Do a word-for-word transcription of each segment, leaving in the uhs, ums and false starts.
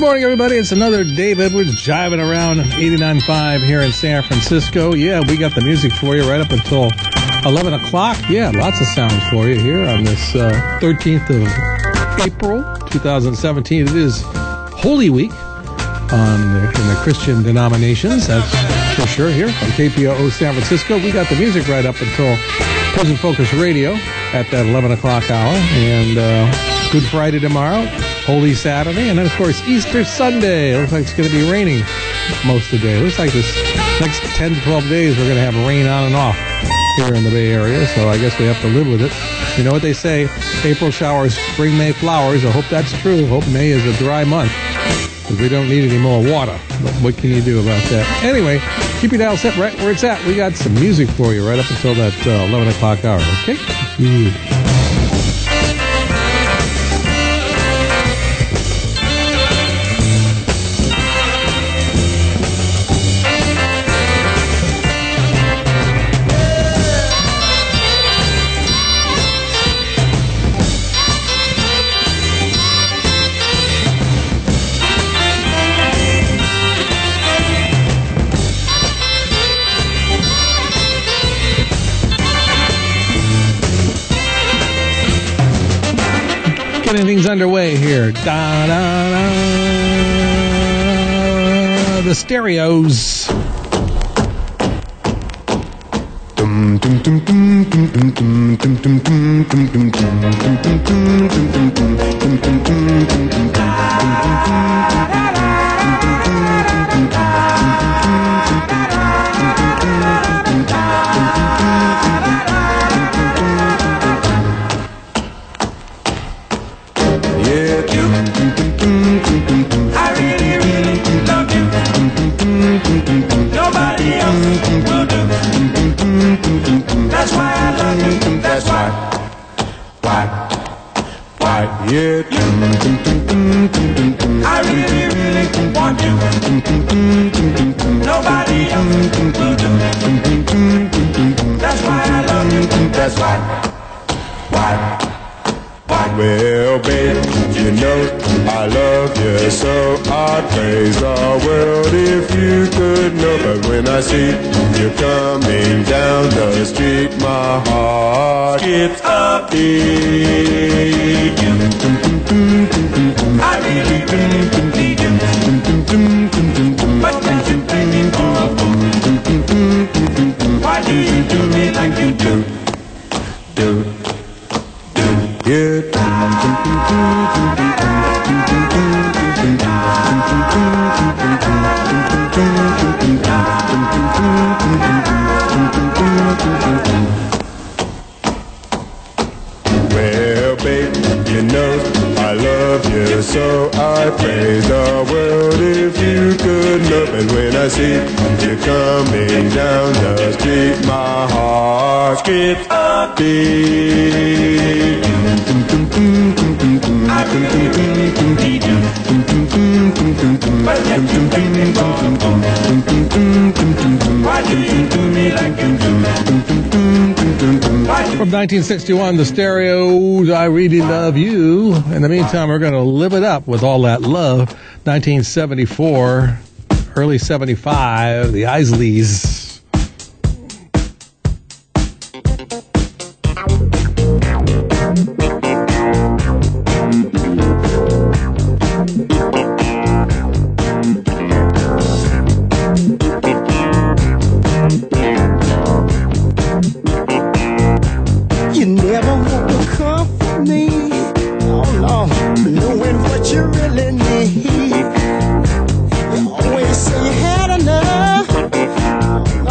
Good morning, everybody. It's another Dave Edwards jiving around eighty-nine point five here in San Francisco. Yeah, we got the music for you right up until eleven o'clock. Yeah, lots of sounds for you here on this uh, thirteenth of April, twenty seventeen. It is Holy Week on the, in the Christian denominations. That's for sure here on K P O O San Francisco. We got the music right up until Present Focus Radio at that eleven o'clock hour. And uh, Good Friday tomorrow. Holy Saturday, and then, of course, Easter Sunday. It looks like it's going to be raining most of the day. It looks like this next ten to twelve days we're going to have rain on and off here in the Bay Area, so I guess we have to live with it. You know what they say, April showers, spring May flowers. I hope that's true. I hope May is a dry month, because we don't need any more water. But what can you do about that? Anyway, keep your dial set right where it's at. We got some music for you right up until that uh, eleven o'clock hour, okay? Good. Getting things underway here. Da, da, da. The Stereos. Dum dum dum dum dum dum dum dum dum dum dum dum That's why I love you. That's why. Why? Why? Yeah. I really, really want you. Nobody else will do. That's why I love you. That's why. Why? Why? Well, babe, you know I love you, so I'd praise the world if you could know. But when I see you coming down the street, my heart skips a beat. I really, really need you, but can't you bring me more? Why do you do me like you do? Do, do, yeah. Well, babe, you know I love you, so I praise the world if you could know. And when I see you coming down the street, my heart skips a beat. I really, really need you, but yet you bring me more. Why do you do me like you do? From nineteen sixty-one, the Stereos, I Really Love You. In the meantime, we're going to live it up with all that love. nineteen seventy-four, early seventy-five, the Isleys. You always say you had enough.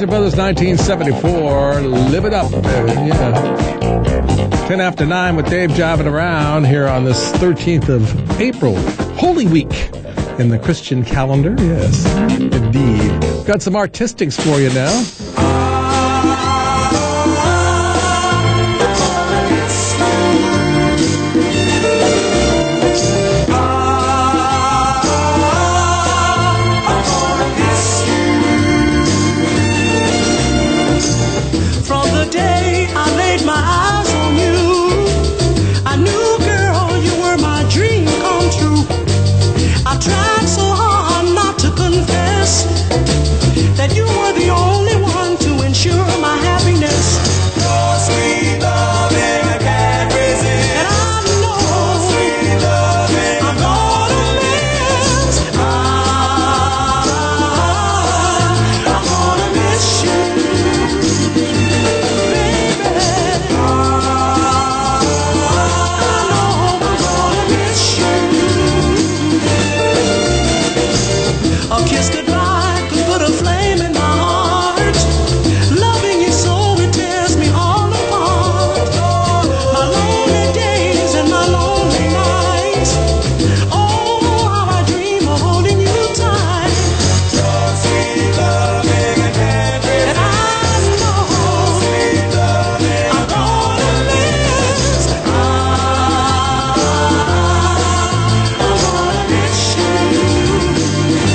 Isley Brothers, nineteen seventy-four. Live it up, baby. Yeah. ten after nine with Dave jiving around here on this thirteenth of April. Holy Week in the Christian calendar. Yes, indeed. Got some artistics for you now. That you were the only one to ensure my happiness. Your sweet loving I can't resist. And I know your sweet loving I'm gonna miss. I, I'm gonna miss you, baby. I, I know I'm gonna miss you. A kiss goodbye could put a flame in my heart. Loving you so it tears me all apart. My lonely days and my lonely nights. Oh, how I dream of holding you tight. Your sweet loving I can't resist. And I know your sweet loving I'm gonna miss. I, I'm gonna miss you.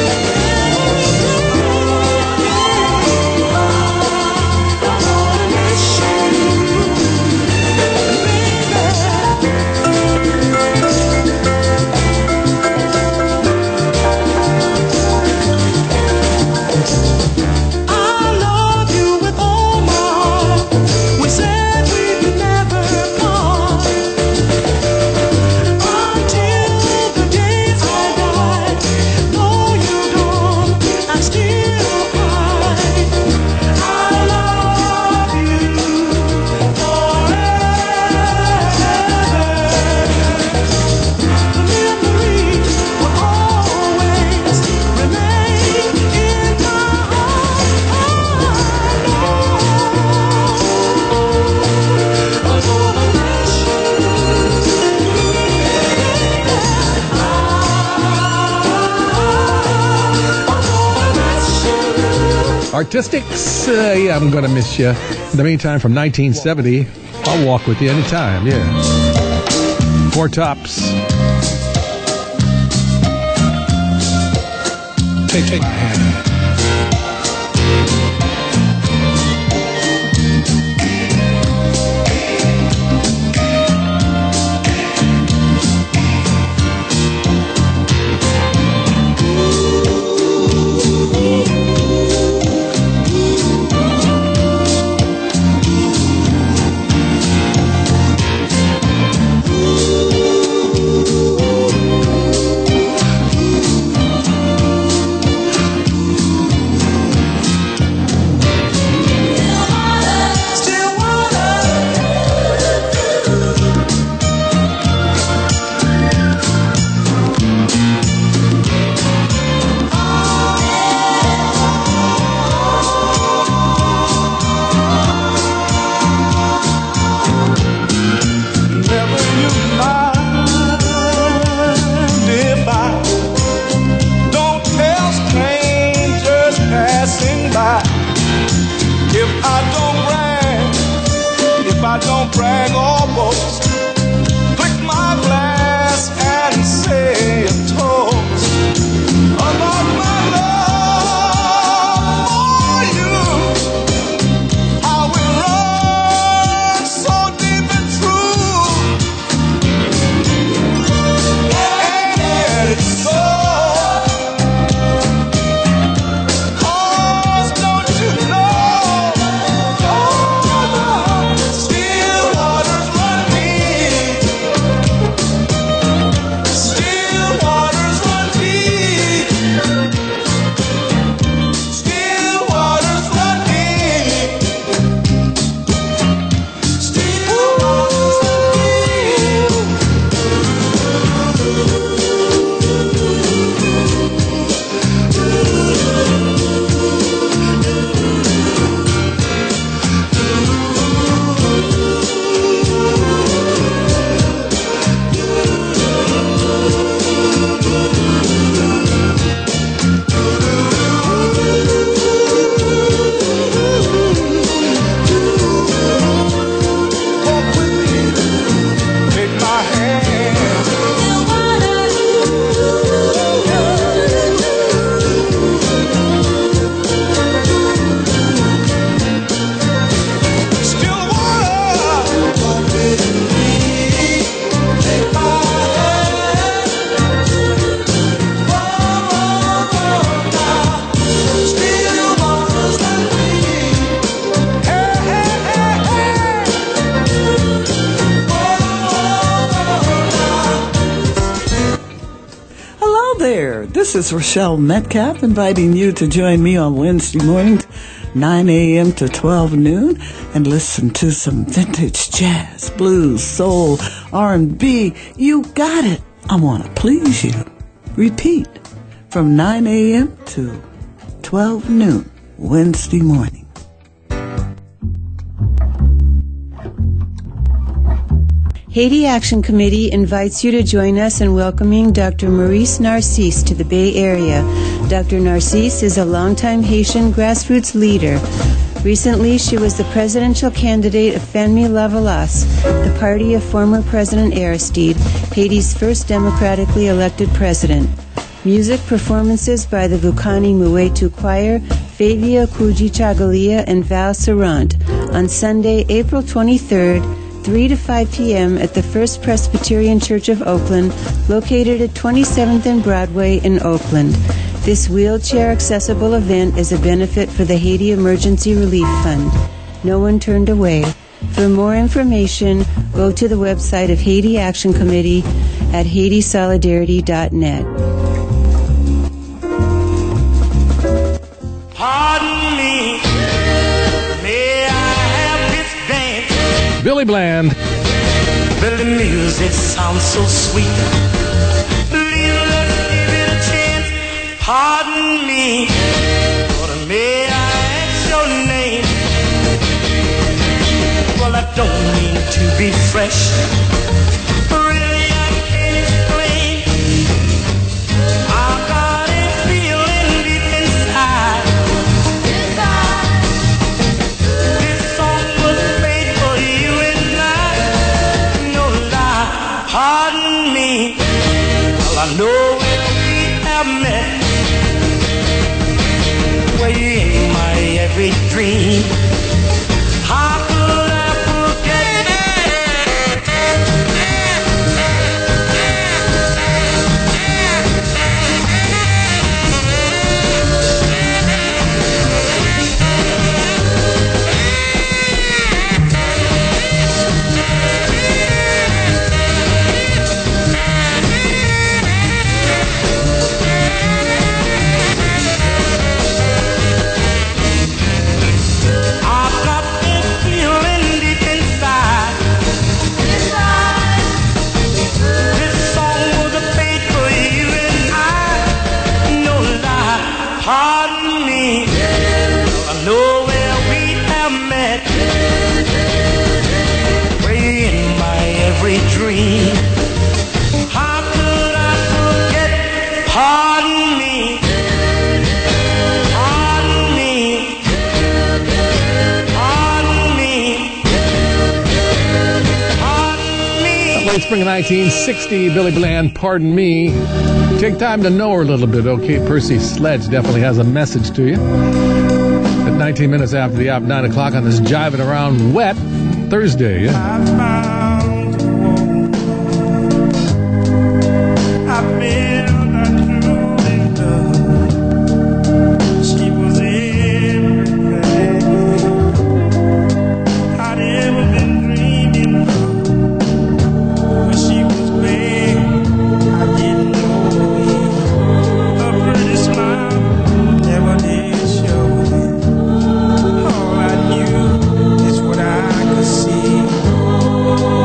Artistics, uh, yeah, I'm gonna miss you. In the meantime, from nineteen seventy, I'll walk with you anytime, yeah. Four Tops. Take, take my hand. This is Rochelle Metcalf inviting you to join me on Wednesday mornings, nine a.m. to twelve noon, and listen to some vintage jazz, blues, soul, R and B. You got it. I want to please you. Repeat from nine a.m. to twelve noon, Wednesday morning. Haiti Action Committee invites you to join us in welcoming Doctor Maurice Narcisse to the Bay Area. Doctor Narcisse is a longtime Haitian grassroots leader. Recently, she was the presidential candidate of Famille Lavalas, the party of former President Aristide, Haiti's first democratically elected president. Music performances by the Vukani Muetu Choir, Favia Kuji Chagalia, and Val Sarant on Sunday, April twenty-third, three to five p.m. at the First Presbyterian Church of Oakland, located at twenty-seventh and Broadway in Oakland. This wheelchair-accessible event is a benefit for the Haiti Emergency Relief Fund. No one turned away. For more information, go to the website of Haiti Action Committee at haiti solidarity dot net. Pardon me, may I have this dance? Billy Bland. Well, the music sounds so sweet. Please, let's give it a chance. Pardon me, but may I ask your name? Well, I don't mean to be fresh. Really, I can't explain. I've got a feeling deep inside. Inside. This song was made for you and I. No lie, pardon me. Well, I know where we have met. Way in my every dream. How could I forget? Pardon me, I know where we have met. Way in my every dream. How could I forget? Pardon me, pardon me, pardon me, pardon me. Late spring of nineteen sixty, Billy Bland, Pardon Me. Take time to know her a little bit, okay? Percy Sledge definitely has a message to you. At nineteen minutes after the hour, nine o'clock on this Jiving Around Wet Thursday, yeah? I found a woman. I felt I truly loved. She was everything I'd ever been dreaming of. When she was big, I didn't know it. Her pretty smile never did show it. All I knew is what I could see.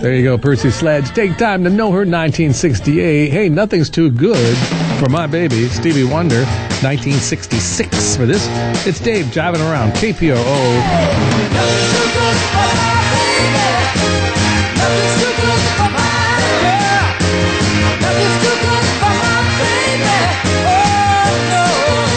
There you go, Percy Sledge. Take time to know her, nineteen sixty-eight. Hey, nothing's too good for my baby, Stevie Wonder, nineteen sixty-six. For this, it's Dave jiving around, K P O O. Nothing's too good for my baby. Nothing's too good for my girl. Nothing's too good for my baby. Oh no,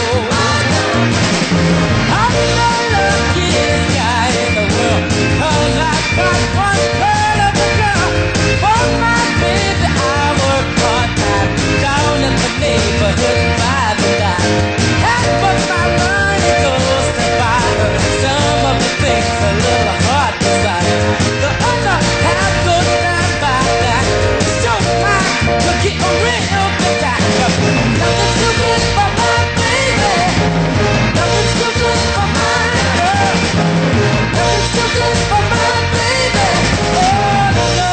I'm the luckiest guy in the world, 'cause I got one girl of a girl. For my baby, I work part-time down in the neighborhood by the dime. Half of my money goes to buy her some of the things a little heart desires. The other half goes down by that. So my cookie a real good time. Nothing's too good for my baby. Nothing's too good for my girl. Nothing's too good for my baby. Oh no,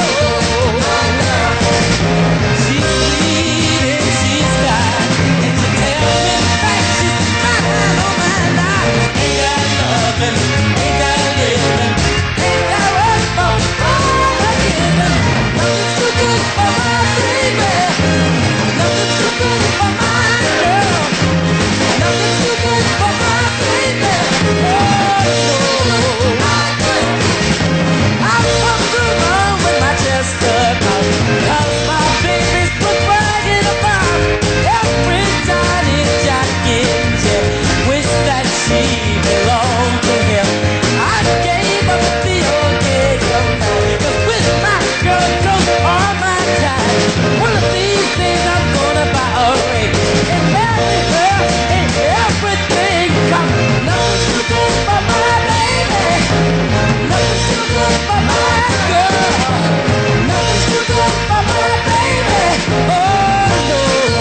she's sweet and she's kind, and she tells me that she's mine, oh mine. I ain't got nothing, ain't got living, ain't got work for all the giving. Nothing's too good for my baby. Nothing's too good for my girl. Nothing's too good for my baby. Oh no, I've come too long with my chest stuck out, 'cause my baby's put bragging about every tiny jacket and jet. Wish that she belonged to him. I gave up the old gay young man, 'cause with my girl close all my time, one of these days I'm gonna buy a ring and marry her and everything. 'Cause nothing's too good for my baby. Nothing's too good for my girl. Nothing's too good for my baby. Oh no,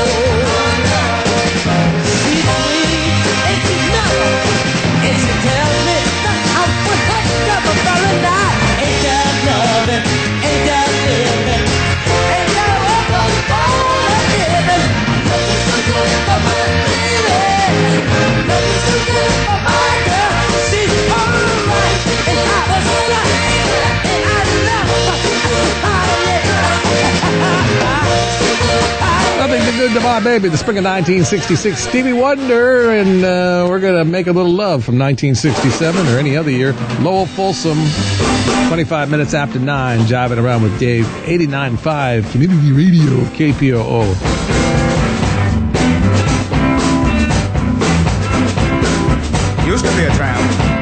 she's sweet and she's mellow, and she tells me that I'm one heck of a fella now. Ain't got nothing, ain't got living, ain't got work for all the giving. Nothing's too good for my baby. Nothing's too good for my girl. She's alright and I was right, and I love her. Oh yeah. Nothing too good to my baby. The spring of nineteen sixty-six, Stevie Wonder, and uh, we're going to make a little love from nineteen sixty-seven or any other year. Lowell Folsom, twenty-five minutes after nine, jiving around with Dave, eighty-nine point five Community Radio, K P O O. Used to be a tramp,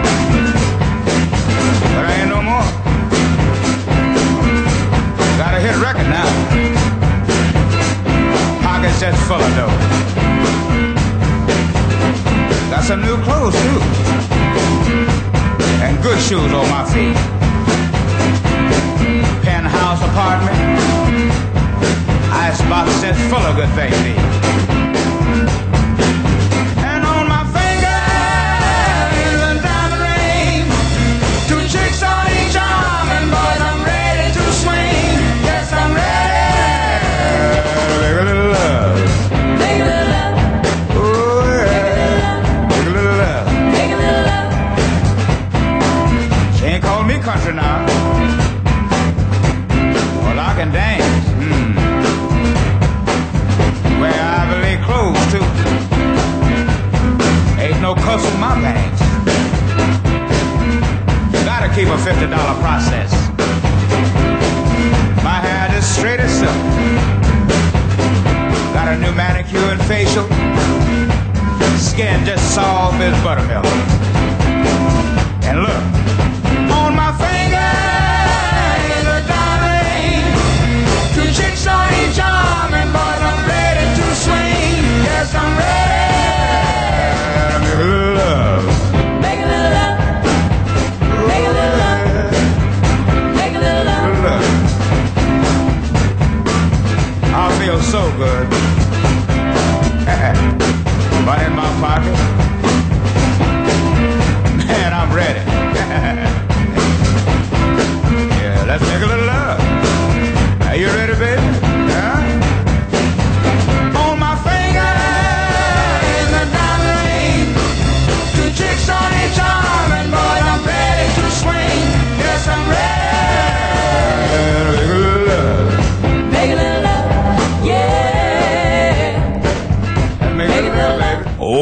but I ain't no more. Got a hit record now. Pockets just full of dough. Got some new clothes too, and good shoes on my feet. Penthouse apartment, icebox just full of good things to eat. And on my finger is a diamond ring. Two chicks on each arm, and boys, I'm ready to swing. Yes, I'm ready. Make a little love. Make a little love, Oh yeah. Make a little love. make a little love. She ain't calling me country now. Well, I can dance. Hmm. Wear Ivory clothes too. Ain't no cuffs in my pants. Gotta keep a fifty dollar process. My hair just straight as silk. Got a new manicure and facial. Skin just soft as buttermilk. And look, on my finger is a diamond ring. Two chicks on each arm, and boys, I'm ready to swing. Yes, I'm ready. Make a little love. Make a little love, make a little love, make a little love. Look. I feel so good. Money in my pocket. Man, I'm ready.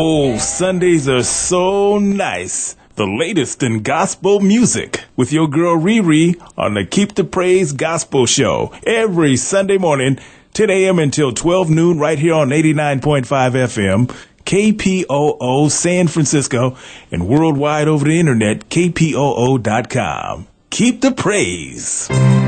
Oh, Sundays are so nice. The latest in gospel music with your girl Riri on the Keep the Praise Gospel Show every Sunday morning, ten a.m. until twelve noon right here on eighty-nine point five F M, K P O O San Francisco, and worldwide over the internet, K P O O dot com. Keep the praise.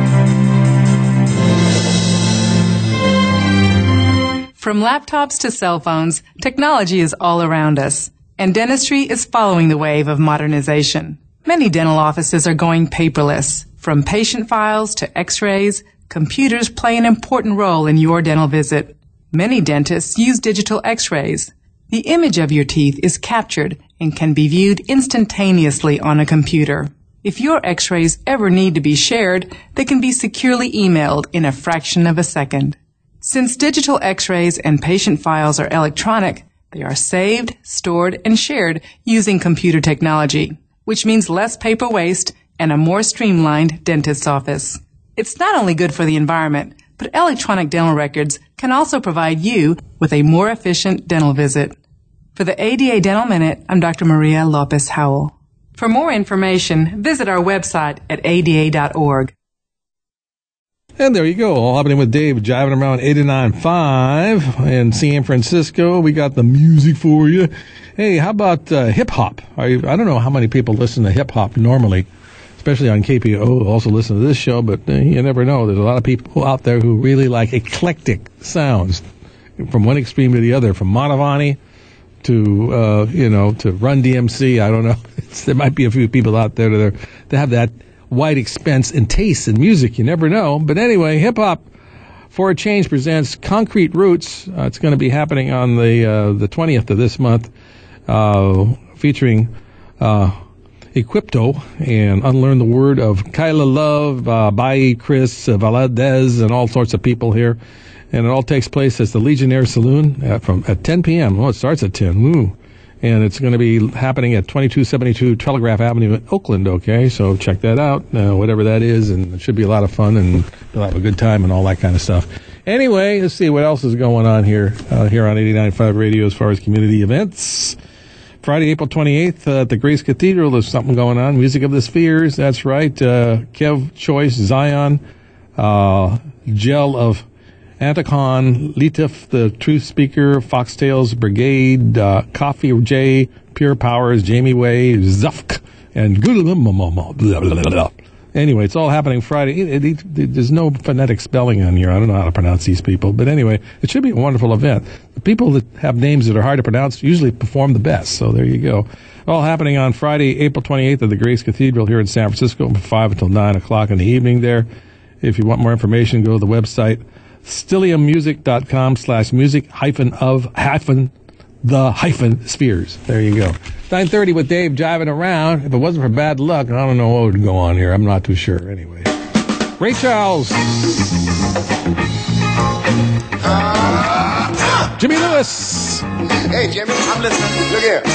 From laptops to cell phones, technology is all around us, and dentistry is following the wave of modernization. Many dental offices are going paperless. From patient files to x-rays, computers play an important role in your dental visit. Many dentists use digital x-rays. The image of your teeth is captured and can be viewed instantaneously on a computer. If your x-rays ever need to be shared, they can be securely emailed in a fraction of a second. Since digital x-rays and patient files are electronic, they are saved, stored, and shared using computer technology, which means less paper waste and a more streamlined dentist's office. It's not only good for the environment, but electronic dental records can also provide you with a more efficient dental visit. For the A D A Dental Minute, I'm Doctor Maria Lopez Howell. For more information, visit our website at A D A dot org. And there you go. All happening with Dave, jiving around eighty-nine point five in San Francisco. We got the music for you. Hey, how about uh, hip-hop? Are you, I don't know how many people listen to hip-hop normally, especially on K P O O, also listen to this show, but uh, you never know. There's a lot of people out there who really like eclectic sounds from one extreme to the other, from Manavani to, uh, you know, to Run D M C. I don't know. There might be a few people out there that, are, that have that wide expense and taste in music. You never know. But anyway, hip-hop for a Change presents Concrete Roots. Uh, it's going to be happening on the uh, the twentieth of this month, uh, featuring uh, Equipto and Unlearn the Word of Kyla Love, uh, Bai, Chris, uh, Valadez, and all sorts of people here. And it all takes place at the Legionnaire Saloon at, from, at ten p.m. Oh, it starts at ten. Woo. And it's going to be happening at twenty-two seventy-two Telegraph Avenue in Oakland, okay? So check that out, uh, whatever that is, and it should be a lot of fun, and you'll have a good time and all that kind of stuff. Anyway, let's see what else is going on here, uh, here on eighty-nine point five Radio as far as community events. Friday, April twenty-eighth, uh, at the Grace Cathedral, there's something going on. Music of the Spheres, that's right. Uh, Kev Choice, Zion, uh, Gel of Anticon, Litif, the Truth Speaker, Foxtails Brigade, uh, Coffee J, Pure Powers, Jamie Way, Zufk, and anyway, it's all happening Friday. It, it, it, there's no phonetic spelling on here. I don't know how to pronounce these people, but anyway, it should be a wonderful event. The people that have names that are hard to pronounce usually perform the best, so there you go. All happening on Friday, April twenty-eighth at the Grace Cathedral here in San Francisco from five until nine o'clock in the evening there. If you want more information, go to the website stilliummusic.com slash music hyphen of hyphen the hyphen spheres. There you go. nine thirty with Dave jiving around. If it wasn't for bad luck, I don't know what would go on here. I'm not too sure. Anyway. Ray Charles. Uh, Jimmy Lewis. Hey, Jimmy, I'm listening. Look here.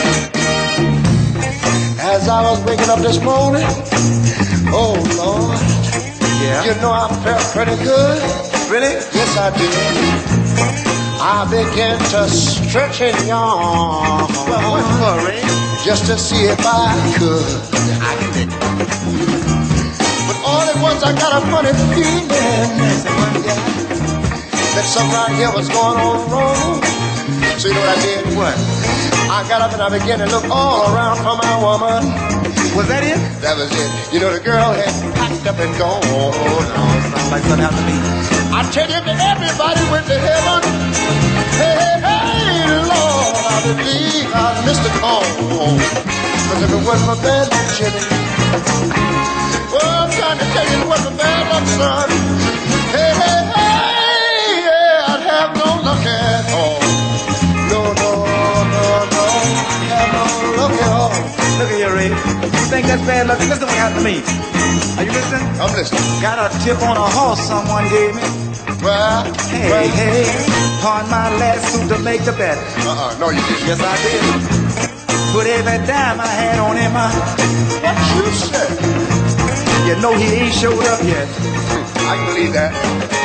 As I was waking up this morning, oh, Lord. Yeah. You know I felt pretty good. Really? Yes, I did. I began to stretch and yawn. Well, what for, Ray? Just to see if I could. I can take it. But all at once I got a funny feeling. Yeah, that something right here was going on wrong. So you know what I did? What? I got up and I began to look all around for my woman. Was that it? That was it. You know, the girl had packed up and gone. Oh, no, it sounds like something happened to me. I tell you that everybody went to heaven. Hey, hey, hey, Lord, I believe I missed the call. Because if it wasn't for bad luck, Jimmy. Well, I'm trying to tell you it wasn't bad luck, son. Hey, hey, hey, yeah, I'd have no luck at all. No, no, no, no, I'd have no luck at all. Look at you, Ray. You think that's bad luck? Listen to what happened to me. Are you listening? I'm listening. Got a tip on a horse someone gave me. Well, hey, well, hey, pawn my last suit to make the bet. Uh-uh, no you didn't. Yes, I did. Put every dime I had on him. I... What you said? You know he ain't showed up yet. I can believe that.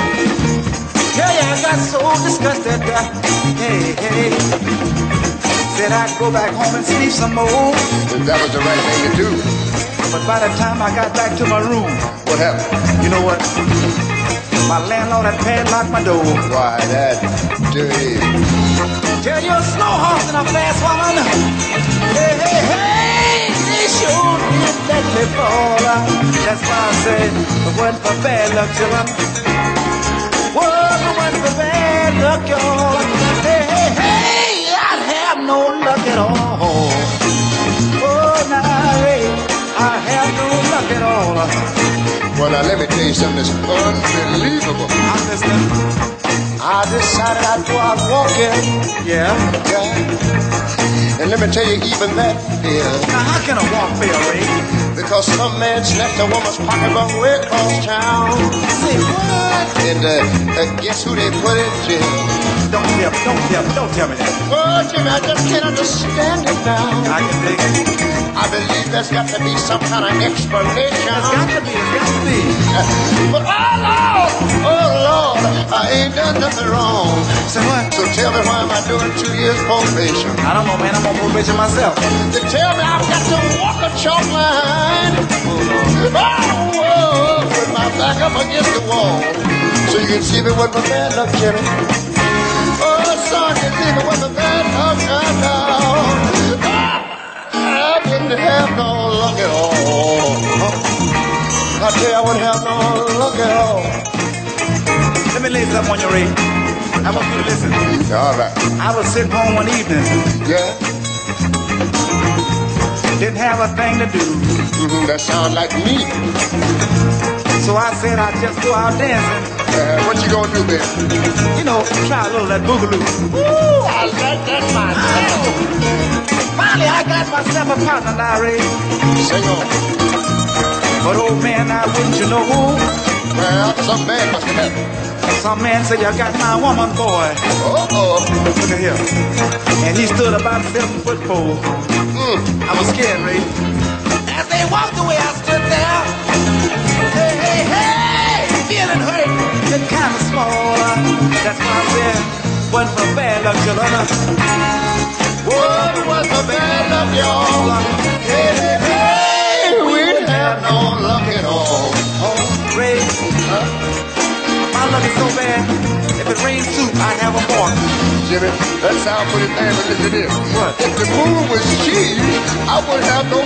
Yeah, yeah, I got so disgusted. Uh, hey, hey. Said I'd go back home and sleep some more. That was the right thing to do. But by the time I got back to my room, what happened? You know what? My landlord had padlocked my door. Why, that dirty. Tell you a slow horse and a fast woman. Hey, hey, hey, they sure did let me fall. That's why I said, it wasn't for bad luck, children. Well, it wasn't for bad luck, y'all. Hey, hey, hey, I'd have no luck at all. Oh, now, hey, I have no luck at all. Well, now, let me tell you something that's unbelievable. I'm listening. I decided I'd go out walking. Yeah? Yeah. And let me tell you, even that failed. Now, how can a walk fail, Ray? Because some man snatched a woman's pocketbook way across town. Say what? And uh, uh, guess who they put in jail? Don't tell me, don't tell me, don't tell me that. Oh, Jimmy, I just can't understand it now. I can dig it. I believe there's got to be some kind of explanation. There's got to be, there's got to be. But oh Lord, oh Lord, I ain't done nothing wrong. Say what? So tell me, why am I doing two years probation? I don't know, man. I'm on probation myself. They tell me I've got to walk a chalk line. Oh, Lord. Oh, whoa, with my back up against the wall. So you can see me with my bad luck, Jimmy. Oh, son, you can see me with my bad luck now. I didn't have no luck at all. I tell you, I wouldn't have no luck at all. Let me lay something on your Ray. I want you to listen. All right. I was sitting home one evening. Yeah? Didn't have a thing to do. Mm-hmm, that sounds like me. So I said I'd just go out dancing. Uh, what you gonna do, baby? You know, try a little of that boogaloo. Ooh, I like that myself. Finally, I got myself a partner now, Ray. Sing on. But old man, now wouldn't you know who? Well, some man must have happened. Some man said, you got my woman, boy. Uh-oh. Look at here. And he stood about seven foot four. Mm. I was scared, Ray. As they walked away, I stood there. Hey, hey, hey! Feeling hurt, getting kind of small. That's why I said, wasn't for bad luck, children. What was the bad luck, y'all? Hey, hey, hey! We didn't have no luck at all. Oh, Ray. Huh? My luck is so bad, if it rains soup, I'd have a fork. Jimmy, that sounds pretty bad, but listen to this. What? If the moon was cheese, I wouldn't have no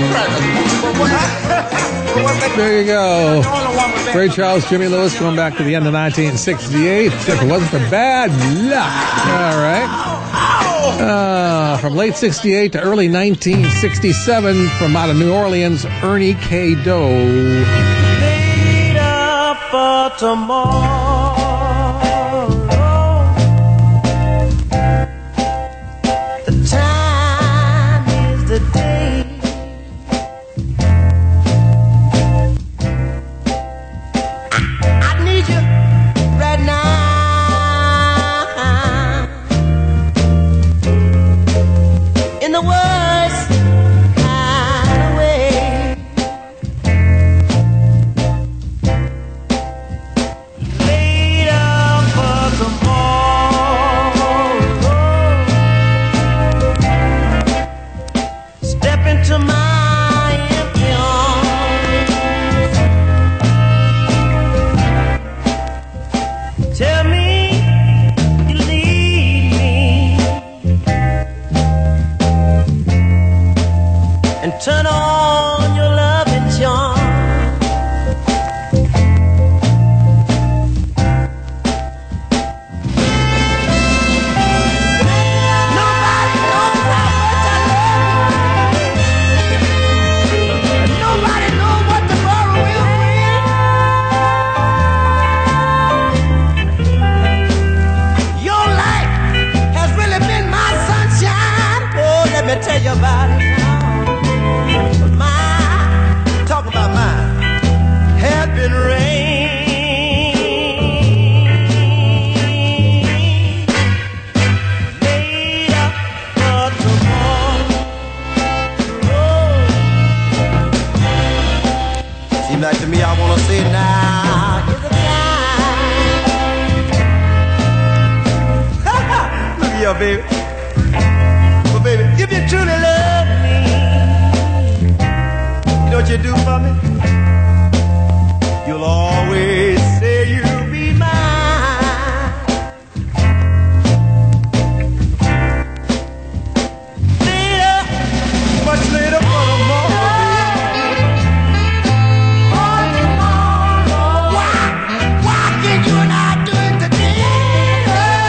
crackers. There you go. Ray Charles, Jimmy Lewis, going back to the end of nineteen sixty-eight. If it wasn't for bad luck. All right. Uh, from late sixty-eight to early nineteen sixty-seven, from out of New Orleans, Ernie K. Doe. Laid up for tomorrow. The time is the day. I need you right now. In the worst kind of way. Laid up for tomorrow. Step into my empty arms. Tell me you need me. And turn on your loving charm. Nobody knows how much I love you. Nobody knows what tomorrow will bring. Your life has really been my sunshine. Oh, let me tell you about it now. Mine, talk about mine, have been rain. Laid up for tomorrow. Seems like to me I wanna say now is the time. Look at you, baby. Well, baby, give you do for me? You'll always say you'll be mine. Later, much later for tomorrow. For tomorrow. Why? Why can't you and I do it today?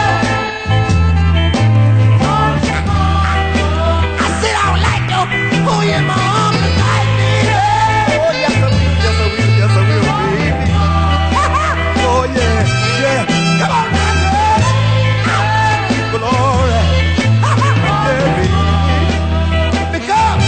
For tomorrow. I said I would like to pull you in my arms tonight, baby. Oh yes I will, yes I will, yes I will, baby. Oh yeah, yeah. Come on now, girl. Well, all right. Yeah, baby. Because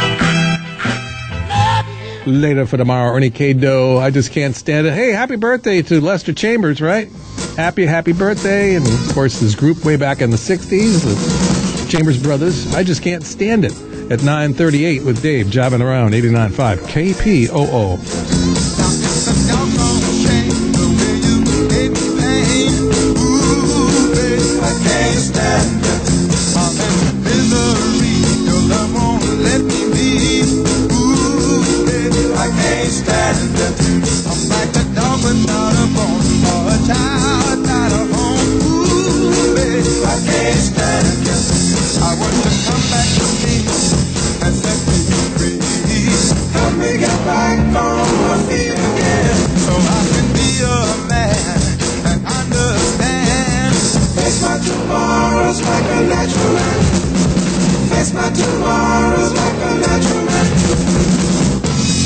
Later for tomorrow, Ernie K. Doe. I just can't stand it. Hey, happy birthday to Lester Chambers, right? Happy, happy birthday. And, of course, his group way back in the sixties, the Chambers Brothers. I just can't stand it. At nine thirty-eight with Dave, jiving around, eighty-nine point five K P O O. I can't stand it. I'm in misery. Your love won't let me be. Ooh, baby, I can't stand it. I'm like a dog without a bone, or a child without a home. Ooh, baby, I can't stand it. I want you to come back to me and set me free. Help me get back on my feet again, so I can be a man and understand. Face my tomorrows like a natural man. Face my tomorrows like a natural man.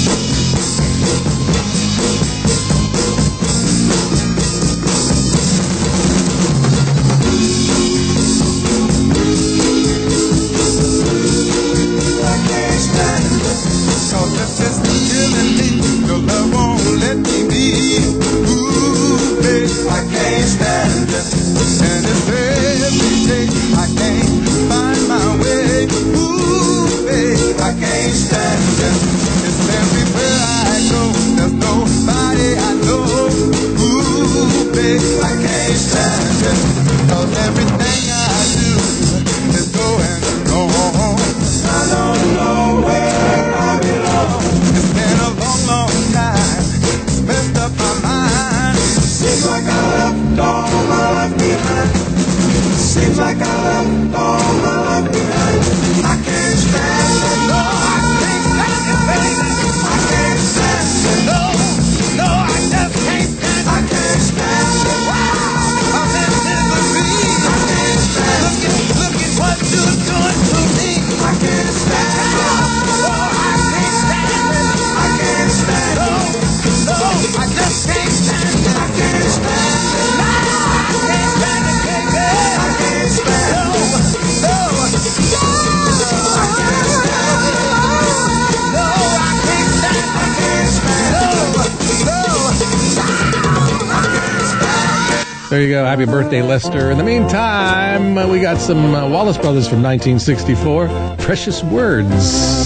I can't stand it. Cause this is killing me. Your love won't let me be. Ooh, babe, I can't stand it. And it's every day I can't find my way. Ooh, babe, I can't stand it. It's everywhere I go. There's nobody I know. Ooh, babe, I can't stand it. Cause everything I do is going wrong. I don't know where I belong. It's been a long, long time. It's messed up my mind. Seems like I left all my life behind. Seems like I left all my life behind. I can't stand it. No, I can't stand it, baby. I can't stand it. No, no, I just can't stand it. I can't stand it. Wow, I'm in misery. I can't stand it. Look at, look at what you're doing to me. I can't stand it. No, I can't stand it. I can't stand it. No, no, I just can't stand it. I can't stand it. No, I can't stand it, baby. I can't stand it. No, no, no, I can't stand it. No, I can't stand it. I can't stand it. No, no, I can't stand it. There you go. Happy birthday, Lester. In the meantime, uh, we got some uh, Wallace Brothers from nineteen sixty-four. Precious Words.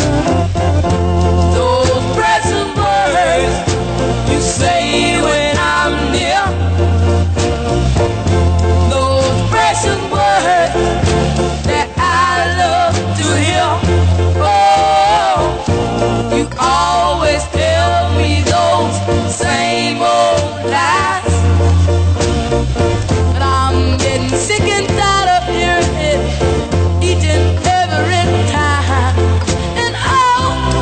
Those precious words you say when I'm near. Those precious words that I love to hear. Oh, you always tell me those same old lies. But I'm getting sick and tired of hearing it each and every time. And oh,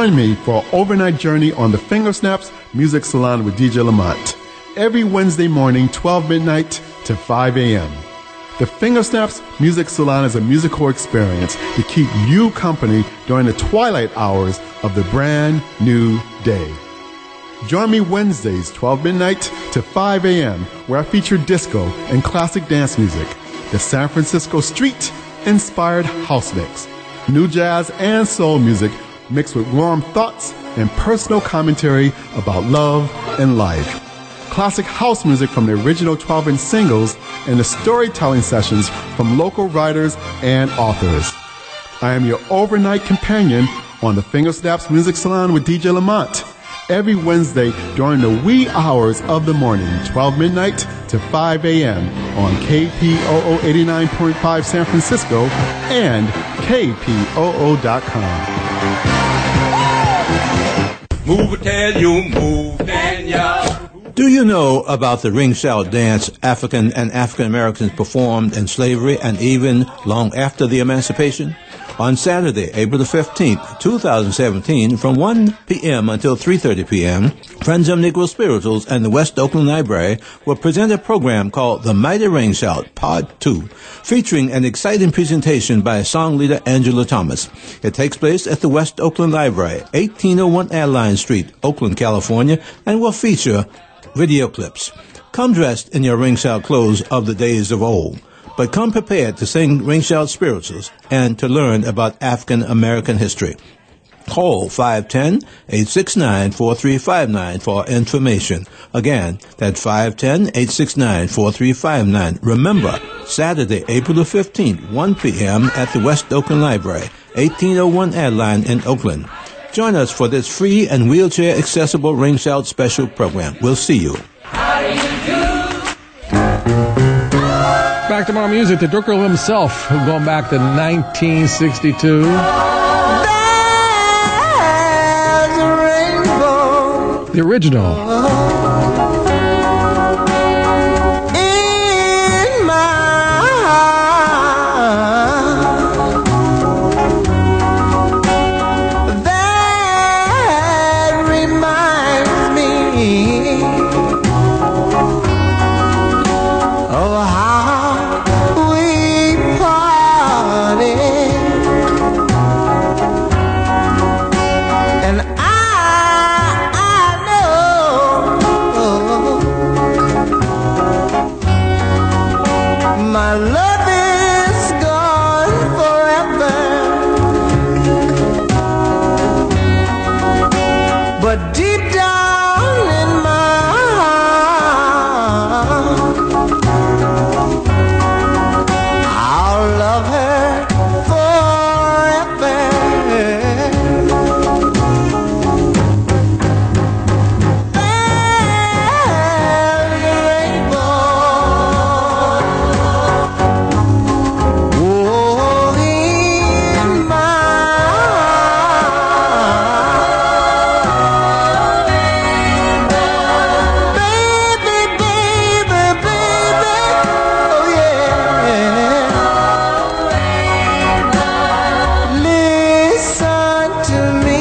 Join me for an overnight journey on the Fingersnaps Music Salon with D J Lamont. Every Wednesday morning, twelve midnight to five a.m. The Fingersnaps Music Salon is a musical experience to keep you company during the twilight hours of the brand new day. Join me Wednesdays, twelve midnight to five a.m., where I feature disco and classic dance music, the San Francisco street-inspired house mix, new jazz and soul music mixed with warm thoughts and personal commentary about love and life. Classic house music from the original twelve-inch singles and the storytelling sessions from local writers and authors. I am your overnight companion on the Fingersnaps Music Salon with D J Lamont every Wednesday during the wee hours of the morning, twelve midnight to five a.m. on K P O O eighty-nine point five San Francisco and K P O O dot com. Move it till you move, Daniel. Do you know about the ring shout dance African and African Americans performed in slavery and even long after the emancipation? On Saturday, April the fifteenth, twenty seventeen, from one p.m. until three thirty p.m., Friends of Negro Spirituals and the West Oakland Library will present a program called The Mighty Ring Shout, Part two, featuring an exciting presentation by song leader Angela Thomas. It takes place at the West Oakland Library, eighteen oh one Adeline Street, Oakland, California, and will feature video clips. Come dressed in your ring shout clothes of the days of old, but come prepared to sing ring shout spirituals and to learn about African American history. Call five one zero, eight six nine, four three five nine for information. Again, that's five one zero, eight six nine, four three five nine. Remember, Saturday, April the fifteenth, one p.m. at the West Oakland Library, eighteen oh one Adeline in Oakland. Join us for this free and wheelchair-accessible ring shout special program. We'll see you. Back to more music. The Durkel himself, going back to nineteen sixty-two. There's a rainbow. The original. In my heart. That reminds me of how we parted, and I, I know my love is gone forever, but deep down in my heart, I'll love her forever. There's a rainbow, oh, in my heart. Baby, baby, baby, oh yeah. Listen to me.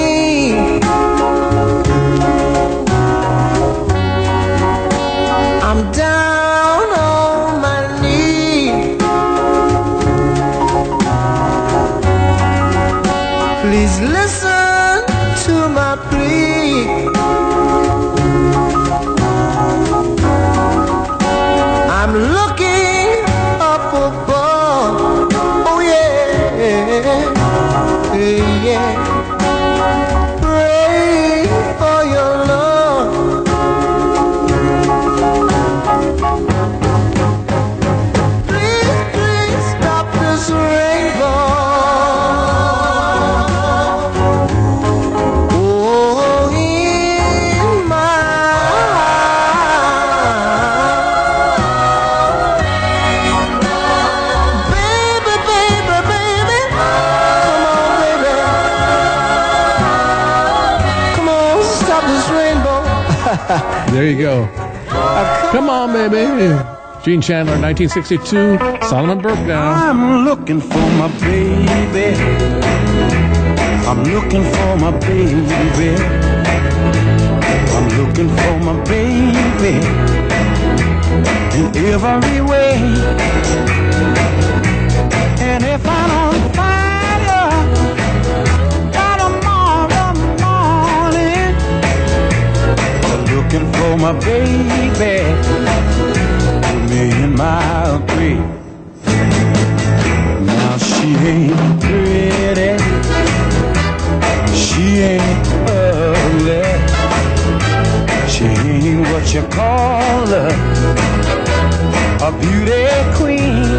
I'm down on my knees. Please listen to my plea. I'm looking up above. Oh yeah, yeah. Pray for your love. Please, please stop this rainbow. Oh, in my heart. Baby, baby, baby, come on, baby. Come on, stop this rainbow. There you go. Come on, baby. Gene Chandler, nineteen sixty-two. Solomon Burke now. I'm looking for my baby. I'm looking for my baby. I'm looking for my baby in every way. And if I don't find her by tomorrow morning, I'm looking for my baby a million miles away. Now she ain't pretty, she ain't ugly, she ain't what you call a, a beauty queen,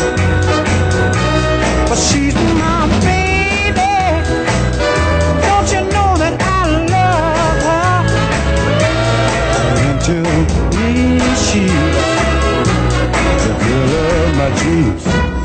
but she's my baby. Don't you know that I love her? And to me she's the girl of my dreams.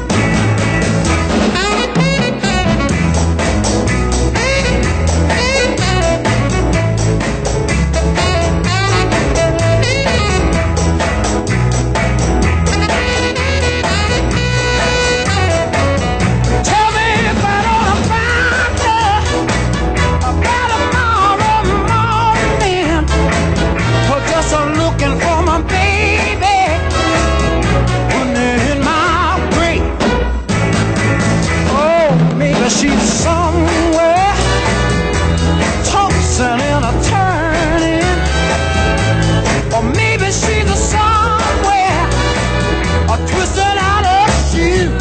She's somewhere tossing and a turning, or maybe she's a somewhere a twisted out of shoes.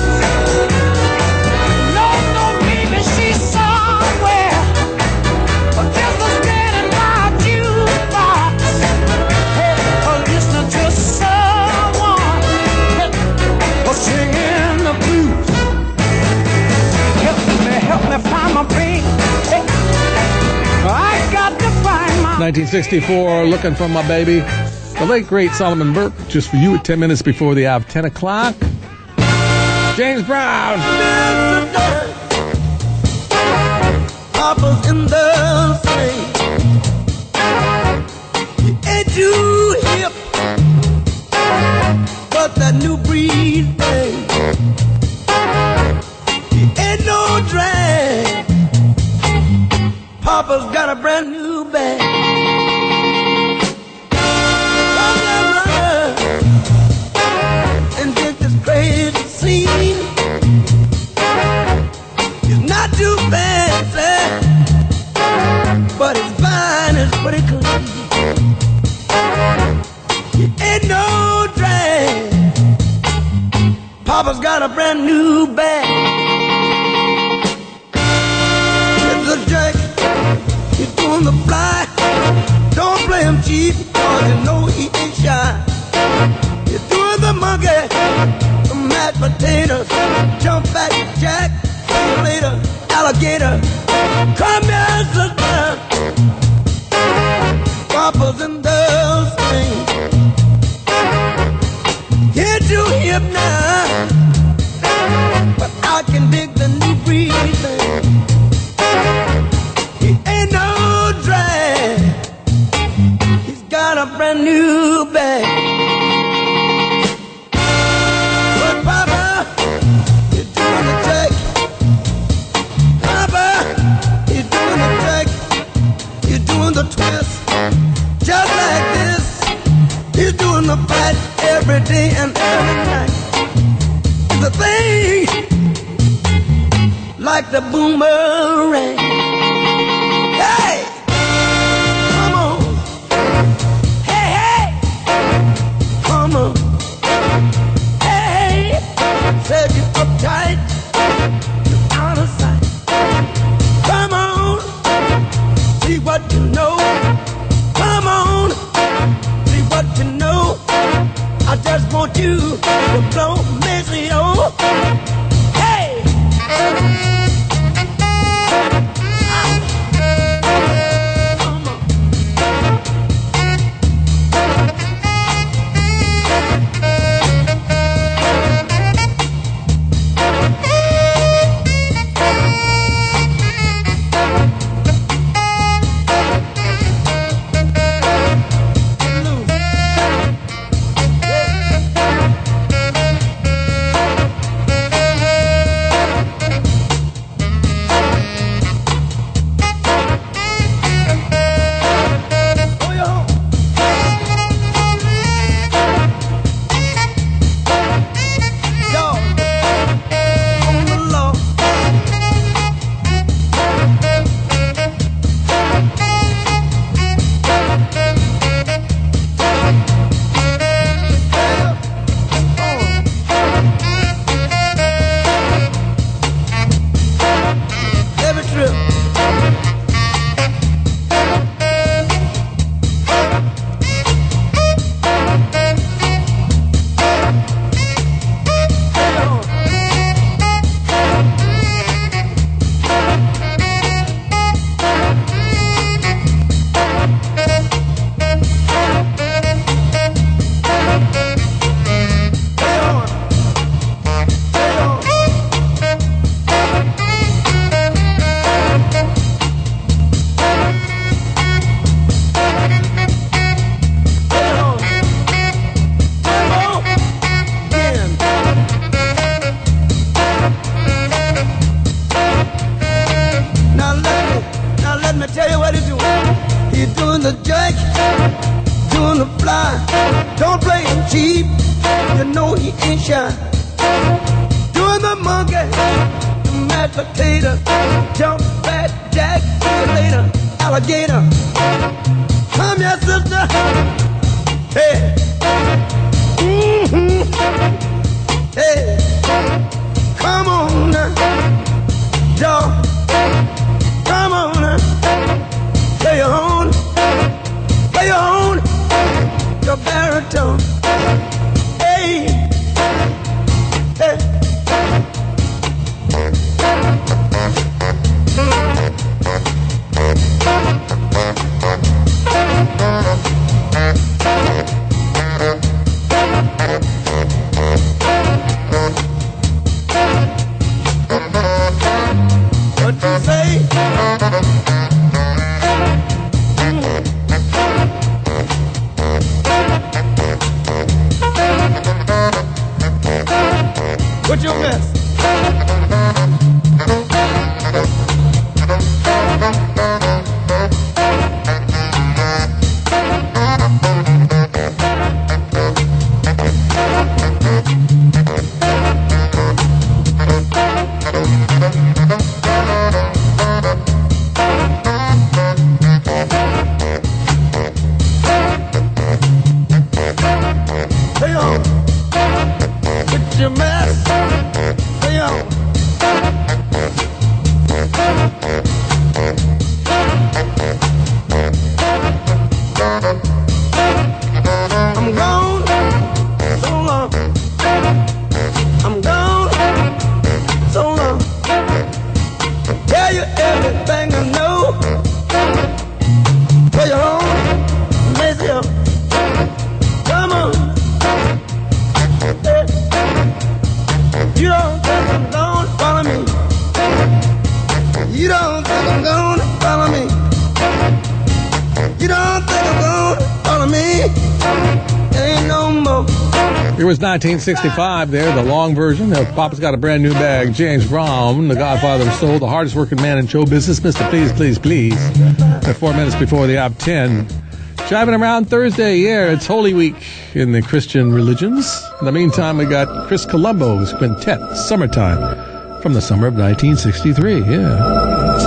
No, no, maybe she's somewhere just a standing by a jukebox, hey, or listening to someone, hey, or singing the blues. Help me find my baby. I got to find my nineteen sixty-four, Looking for My Baby. The late, great Solomon Burke, just for you at ten minutes before the hour of ten o'clock. James Brown. Papa's in the thing. He ain't too hip, but that new breed thing. Ain't no drag. Papa's got a brand new bag. And just this crazy scene. It's not too fancy, but it's fine, it's pretty clean. Ain't no drag. Papa's got a brand new bag. Jack, he's doing the fly. Don't play him cheap, cause you know he ain't shy. He's doing the monkey, the mashed potatoes, jump back, Jack, later, alligator. Come here, sister. Papa's in those things. Get too hip now, but I can dig the new breed thing. He ain't no drag. He's got a brand new bag. But Papa, you're doing the trick. Papa, you're doing the trick. You're doing the twist. Just like this. He's doing the fight every day and every night. The thing like the boomerang. Hey, come on. Hey, hey, come on. Hey, said you uptight, you out of sight. Come on, see what you know. Come on, see what you know. I just want you to blow me, oh. Hey. snake, doing the fly. Don't play him cheap, you know he ain't shy. Doing the monkey, the mashed potato, jump fat jack, see you later, alligator. Come here, sister. Hey. Mm-hmm. Hey. Come on now. Dog. Come on now. Play your own. Play your own. Your baritone. Hey. Hey. What you say? What you miss? Play on. Get your mess. Play on. I'm gone so long. I'm gone so long. Tell you everything I know. Play your own, lazy up. Come on. Hey. You don't think I'm gonna follow me. You don't think I'm gonna follow me. You don't think I'm gonna follow me. Ain't no more. It was nineteen sixty-five there, the long version of Papa's Got a Brand New Bag. James Brown, the godfather of soul, the hardest working man in show business, Mister Please, Please, Please. At four minutes before the hour ten. Driving around Thursday, yeah, it's Holy Week in the Christian religions. In the meantime, we got Chris Colombo's quintet, Summertime, from the summer of nineteen sixty-three, yeah.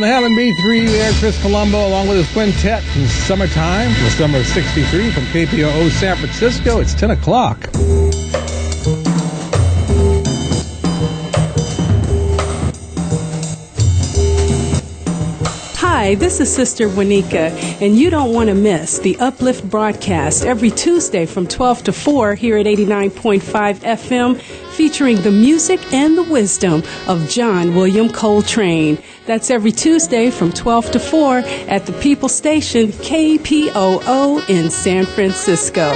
the Helen B three there, Chris Colombo, along with his quintet in Summertime, the summer of sixty-three from K P O O San Francisco. It's ten o'clock. Hi, this is Sister Wanika, and you don't want to miss the Uplift broadcast every Tuesday from twelve to four here at eighty-nine point five F M, featuring the music and the wisdom of John William Coltrane. That's every Tuesday from twelve to four at the People Station, K P O O in San Francisco.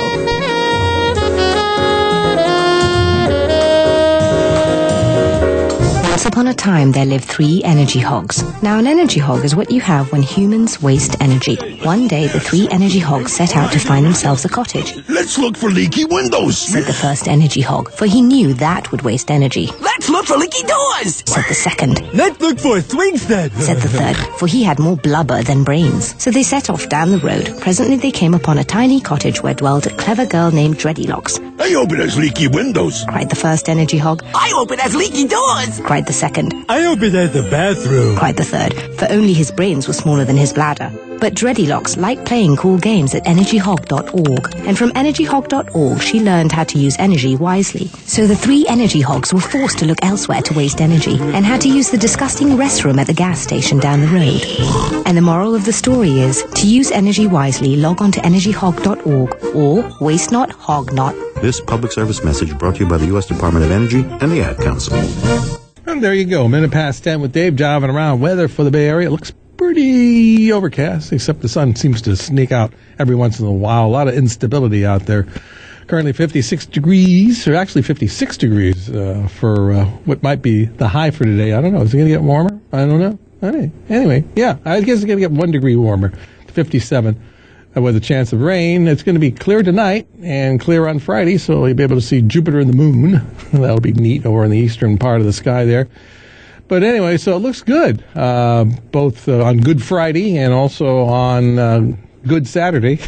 Once upon a time, there lived three energy hogs. Now, an energy hog is what you have when humans waste energy. One day, the three energy hogs set out to find themselves a cottage. Let's look for leaky windows, said the first energy hog, for he knew that would waste energy. Let's look for leaky doors, said the second. Let's look for a swing set, said the third, for he had more blubber than brains. So they set off down the road. Presently, they came upon a tiny cottage where dwelled a clever girl named Dreadylocks. I hope it has leaky windows, cried the first energy hog. I hope it has leaky doors, cried the second. I hope it has a bathroom, cried the third, for only his brains were smaller than his bladder. But Dreadylocks liked playing cool games at energy hog dot org, and from energy hog dot org she learned how to use energy wisely. So the three energy hogs were forced to look elsewhere to waste energy, and had to use the disgusting restroom at the gas station down the road. And the moral of the story is, to use energy wisely, log on to energy hog dot org, or waste not, hog not. This public service message brought to you by the U S Department of Energy and the Ad Council. And there you go, minute past ten with Dave driving around. Weather for the Bay Area, it looks pretty overcast, except the sun seems to sneak out every once in a while. A lot of instability out there. Currently fifty-six degrees, or actually fifty-six degrees uh, for uh, what might be the high for today. I don't know. Is it going to get warmer? I don't know. Anyway, anyway, yeah, I guess it's going to get one degree warmer, fifty-seven. Uh, with a chance of rain. It's going to be clear tonight and clear on Friday, so you'll be able to see Jupiter and the moon. That'll be neat over in the eastern part of the sky there. But anyway, so it looks good, uh, both uh, on Good Friday and also on uh, Good Saturday.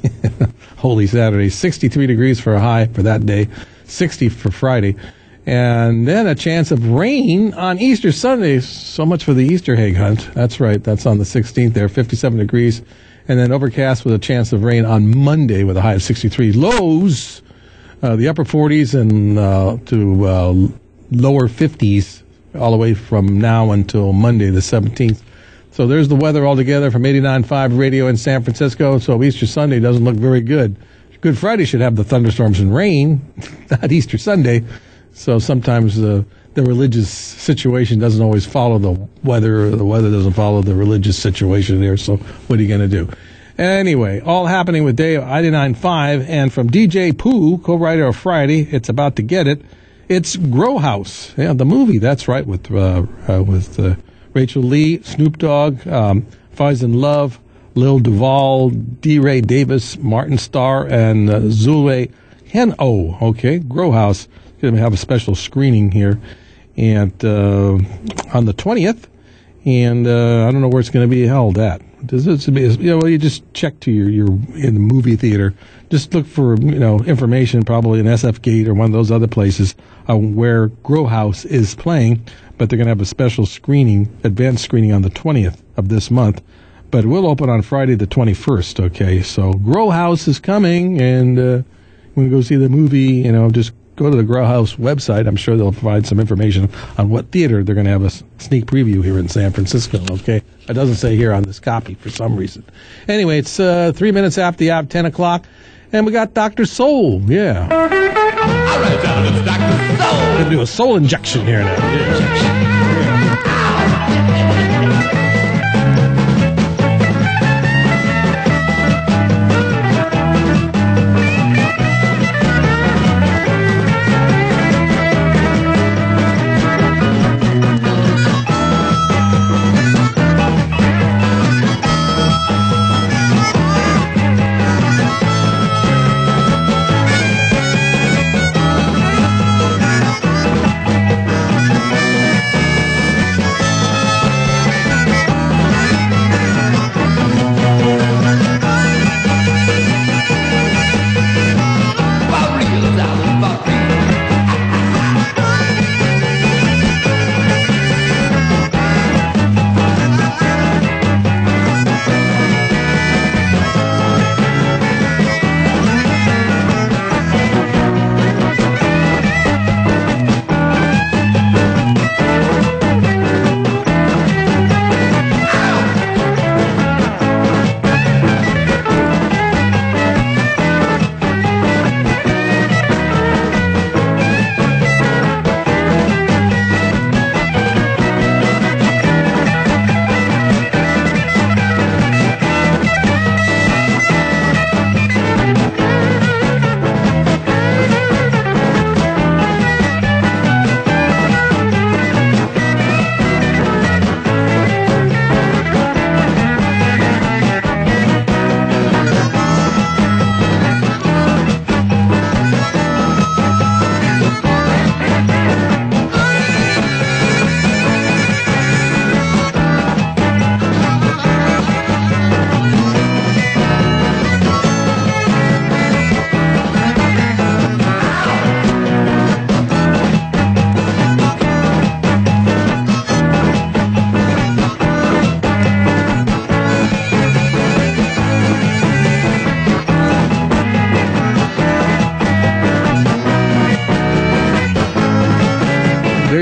Holy Saturday. sixty-three degrees for a high for that day, sixty for Friday. And then a chance of rain on Easter Sunday. So much for the Easter egg hunt. That's right. That's on the sixteenth there, fifty-seven degrees. And then overcast with a chance of rain on Monday with a high of sixty-three. Lows, uh, the upper forties and uh, to uh, lower fifties all the way from now until Monday the seventeenth. So there's the weather altogether from eighty-nine point five radio in San Francisco. So Easter Sunday doesn't look very good. Good Friday should have the thunderstorms and rain, not Easter Sunday. So sometimes uh, the religious situation doesn't always follow the weather, or the weather doesn't follow the religious situation there. So what are you going to do? Anyway, all happening with Dave eighty-nine point five, and from D J Pooh, co-writer of Friday, it's about to get it. It's Grow House, yeah, the movie. That's right, with uh, uh, with uh, Rachel Lee, Snoop Dogg, um, Faizon Love, Lil Duval, D. Ray Davis, Martin Starr, and uh, Zule Hen-O. Okay, Grow House. Going to have a special screening here, and uh, on the twentieth, and uh, I don't know where it's going to be held at. Does it be, you know, well, you just check to your, your in the movie theater. Just look for, you know, information, probably in S F Gate or one of those other places on where Grow House is playing. But they're going to have a special screening, advanced screening on the twentieth of this month. But it will open on Friday the twenty-first. Okay, so Grow House is coming, and uh, when you go see the movie, you know, just go to the Grow House website. I'm sure they'll provide some information on what theater they're going to have a sneak preview here in San Francisco. Okay, it doesn't say here on this copy for some reason. Anyway, it's uh, three minutes after the hour, ten o'clock, and we got Doctor Soul. Yeah. All right, John, it's Doctor Soul. We're going to do a soul injection here now. Yeah.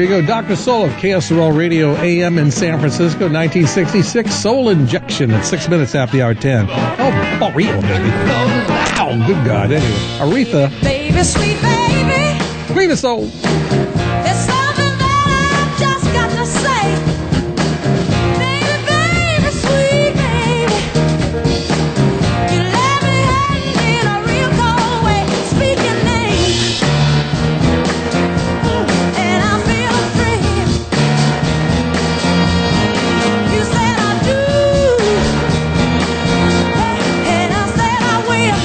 you go. Doctor Soul of K S R L Radio A M in San Francisco, nineteen sixty-six. Soul Injection at six minutes after the hour ten. Oh, for real, baby. Oh, good God. Anyway, Aretha. Baby, sweet baby. Queen of Soul. There's something that I've just got to say. Baby, baby, sweet baby. You let me hang in a real cold way. Speak your name. And I feel afraid. You said I do. And I said I will.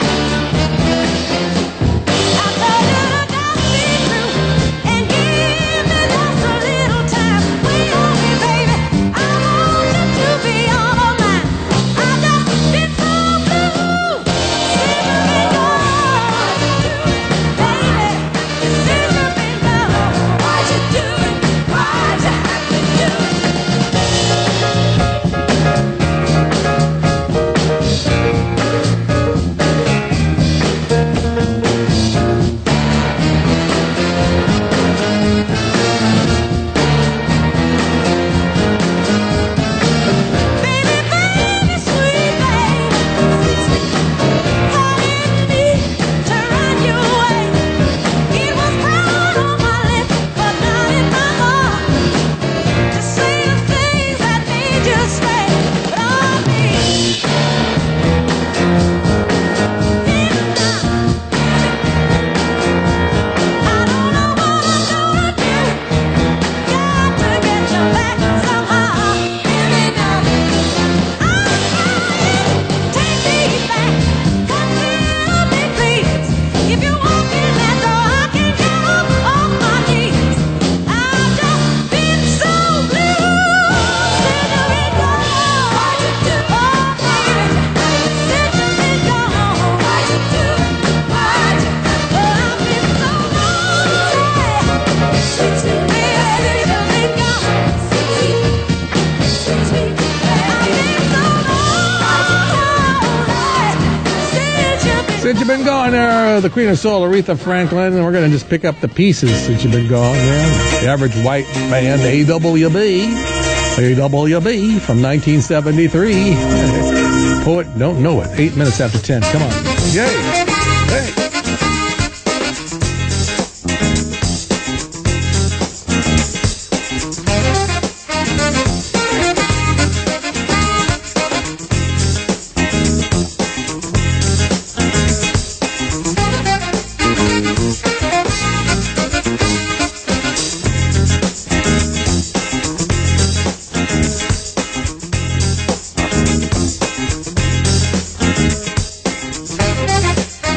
I told you to just be true and give me just a little time. Wait on me, baby. I want you to be all of mine. I just been so blue. Since you've been gone, baby. Since you've been gone, what you doing? What you have been doing? Baby, baby, sweet baby. How did me to run you away? It was proud on my lips, but not in my heart. To say the things that made you stay, but on me. I don't know what I'm gonna do. Got to get you back somehow. Give me now. I'm trying. Take me back. Consider me, please. If you walk in that door, I can get up off my knees. I've just been so blue. Since you've been gone, what you do? Oh, baby. Since you've been gone, what you do? What you? Well, I've been so lonely. Sweet, sweet baby, since you've been gone. Sweet, sweet, sweet baby. I've been so lonely. Since you've been Since you've been gone there, the Queen of Soul, Aretha Franklin, and we're going to just pick up the pieces since you've been gone. Yeah. The Average White Band, A W B. A W B from nineteen seventy-three. Poet don't know it. Eight minutes after ten. Come on. Yay. Hey. gone.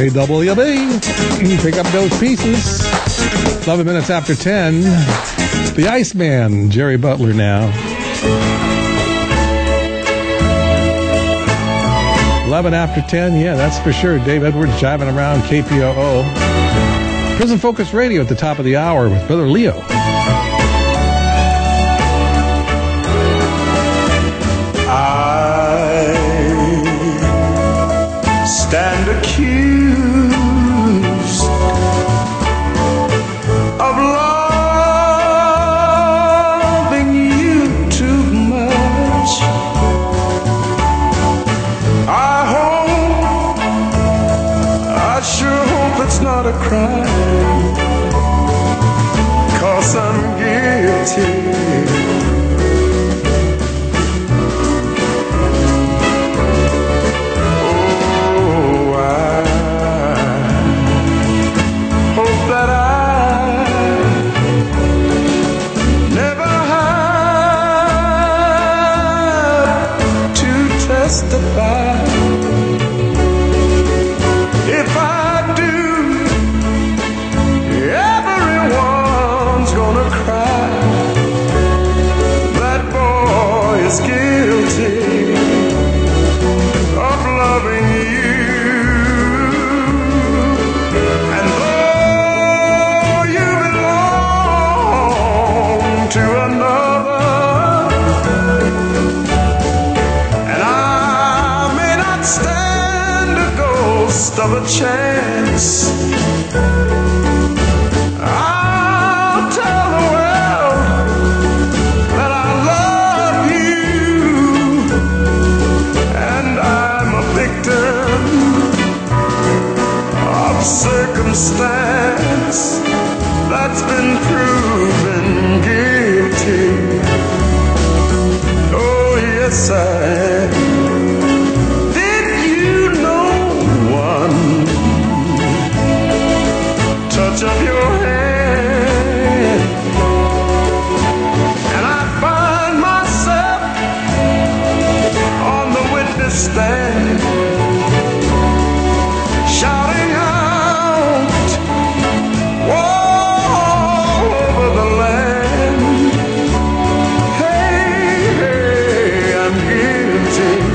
K W B. Pick up those pieces. eleven minutes after ten. The Iceman, Jerry Butler now. eleven after ten, yeah, that's for sure. Dave Edwards jiving around K P O O. Prison Focus Radio at the top of the hour with Brother Leo. I stand accused of loving you too much. I hope, I sure hope it's not a crime, 'cause I'm guilty. If I do, everyone's gonna cry. That boy is guilty of loving you. And though you belong to another, of a chance, I'll tell the world that I love you, and I'm a victim of circumstance that's been proven guilty. Oh yes, I am. Touch of your hand, and I find myself on the witness stand, shouting out all over the land, hey, hey, I'm guilty.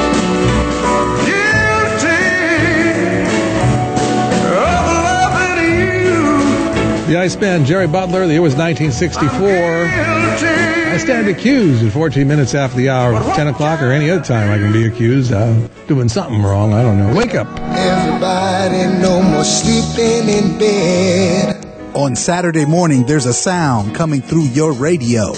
The Iceman, Jerry Butler. The year was nineteen sixty-four. I stand accused at fourteen minutes after the hour. ten o'clock or any other time I can be accused of doing something wrong. I don't know. Wake up. Everybody, no more sleeping in bed. On Saturday morning, there's a sound coming through your radio.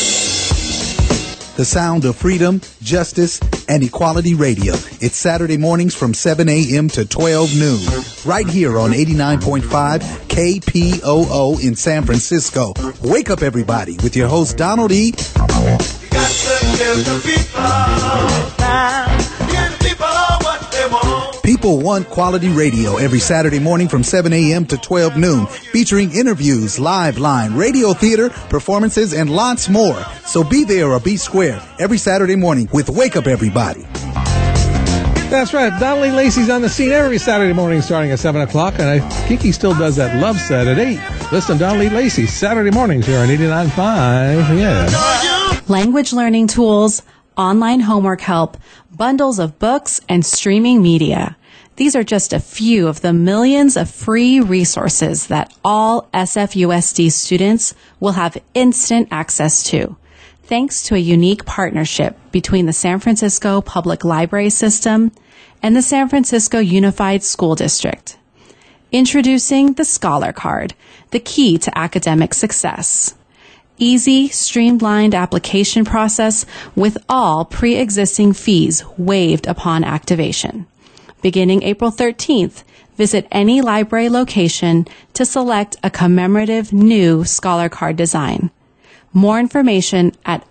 The sound of freedom, justice, and equality radio. It's Saturday mornings from seven a.m. to twelve noon. Right here on eighty-nine point five K P O O in San Francisco. Wake up, everybody, with your host, Donald E. You got to give the people time. Give the people what they want. People want quality radio every Saturday morning from seven a.m. to twelve noon, featuring interviews, live line, radio theater, performances, and lots more. So be there or be square every Saturday morning with Wake Up Everybody. That's right. Donald Lee Lacey's on the scene every Saturday morning starting at seven o'clock, and I think he still does that love set at eight. Listen to Donald Lee Lacey Saturday mornings here on eighty-nine point five. Yeah. Language learning tools, online homework help, bundles of books, and streaming media. These are just a few of the millions of free resources that all S F U S D students will have instant access to, thanks to a unique partnership between the San Francisco Public Library System and the San Francisco Unified School District. Introducing the Scholar Card, the key to academic success. Easy, streamlined application process with all pre-existing fees waived upon activation. Beginning April thirteenth, visit any library location to select a commemorative new Scholar Card design. More information at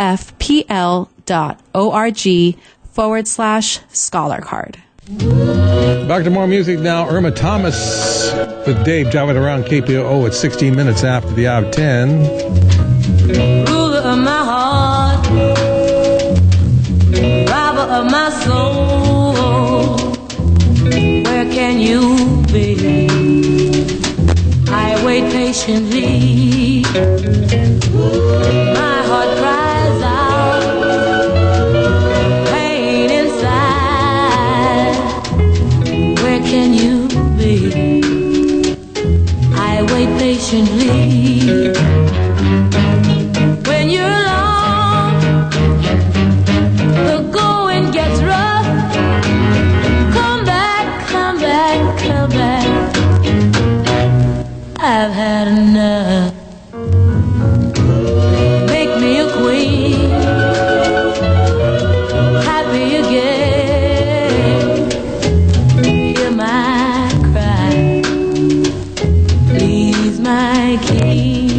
sfpl.org forward slash Scholar Card. Back to more music now. Irma Thomas with Dave driving around K P O O at sixteen minutes after the hour ten. Ruler of my heart, driver of my soul, where can can you be? I wait patiently. My heart cries out, pain inside. Where can you be? I wait patiently. When you're alone, the going gets rough. Come back, come back, come back. I've had enough. Make me a queen, happy again. Hear my cry, please my king.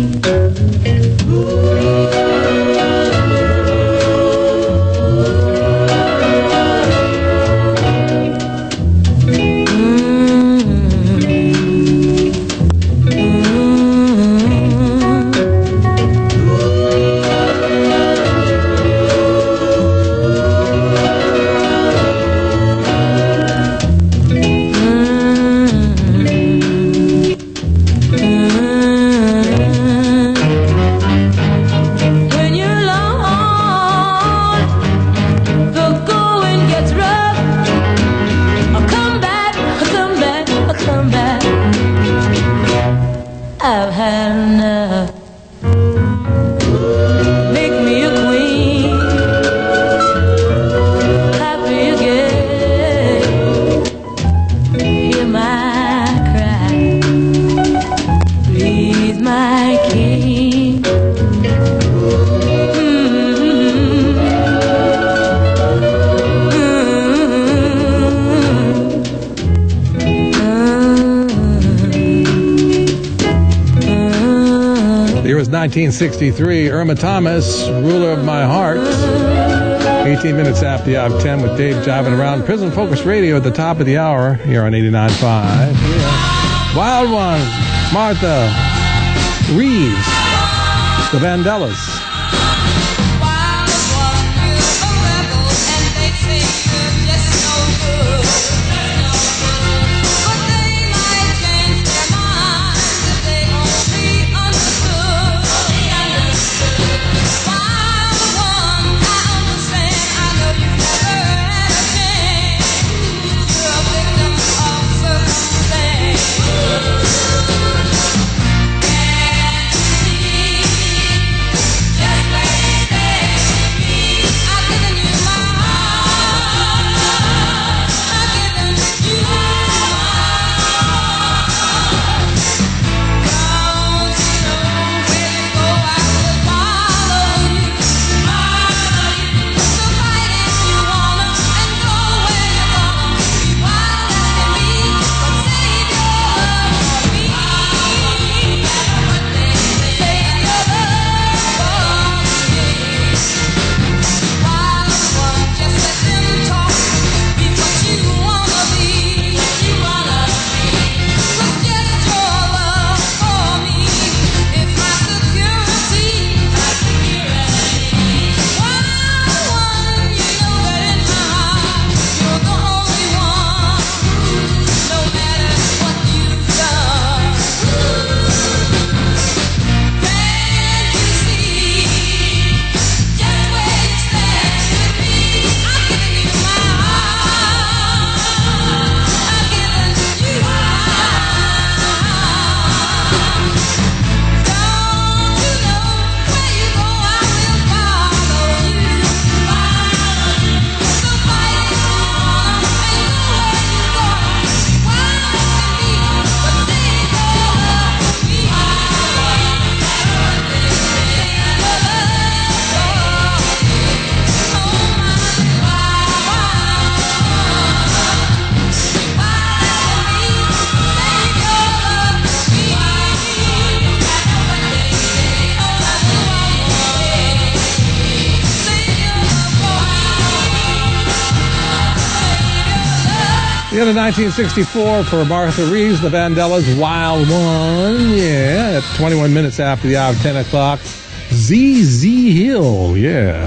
I've had enough. Make me a queen, happy again. Hear my cry, please my king. The year was nineteen sixty-three. Irma Thomas, Ruler of My Heart. eighteen minutes after the hour of ten with Dave jiving around. Prison Focus Radio at the top of the hour here on eighty-nine point five. Yeah. Wild One, Martha Reeves, the Vandellas. The end of nineteen sixty-four for Martha Reeves, the Vandellas, Wild One. Yeah, at twenty-one minutes after the hour of ten o'clock. Z Z Hill, yeah.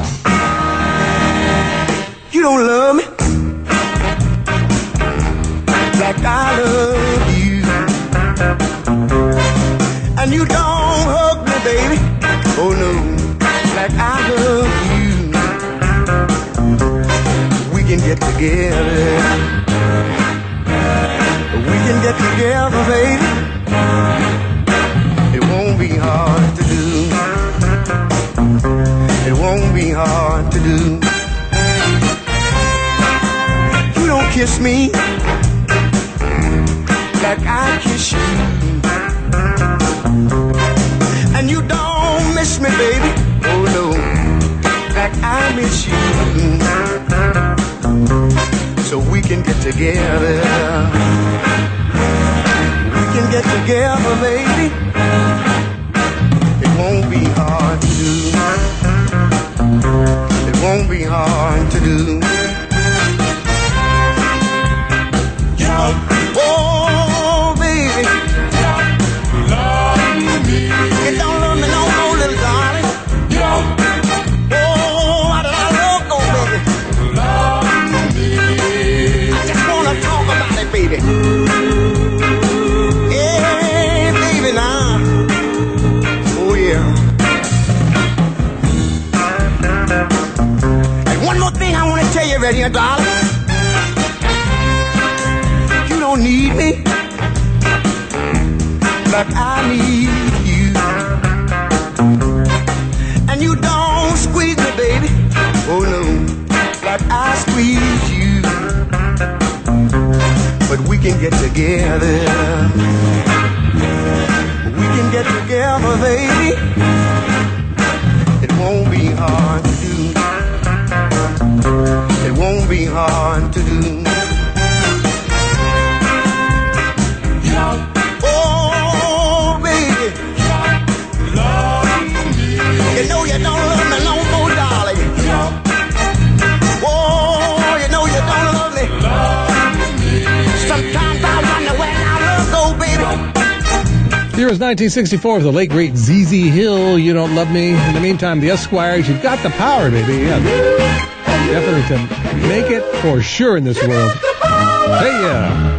You don't love me like I love can get together. We can get together, baby. It won't be hard to do. It won't be hard to do. You don't kiss me like I kiss you, and you don't miss me, baby. Oh no, like I miss you. So we can get together. We can get together, baby. It won't be hard to do. It won't be hard to do. Oh, baby, love me. You don't love me no more, little darling. Oh, how did I love go, baby? Love me. I just wanna talk about it, baby. Yeah, baby, now. Oh, yeah. And one more thing I wanna tell you right here, darling. You don't need me like I need you, and you don't squeeze me, baby. Oh no, like I squeeze you. But we can get together. We can get together, baby. It won't be hard to do. It won't be hard to do. Oh, baby, love me. You know you don't love me no more, darling. Oh, you know you don't love me. Love me. Sometimes I wonder where our love go, baby. The year is nineteen sixty-four with the late great Z Z Hill, You Don't Love Me. In the meantime, the Esquires, you've got the power, baby. Yeah. Definitely to make it for sure in this world. Hey, yeah.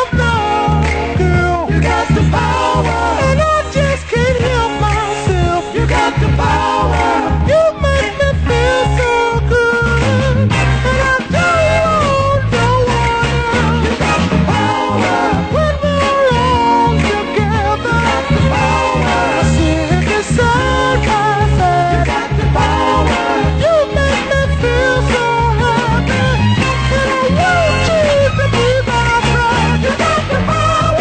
The power, and I just can't help myself. You got the power. You make me feel so good, and I don't know why. You got the power. When we're all together, you got the power. Sing it side by side. You got the power. You make me feel so happy, and I want you to be my friend. You got the power.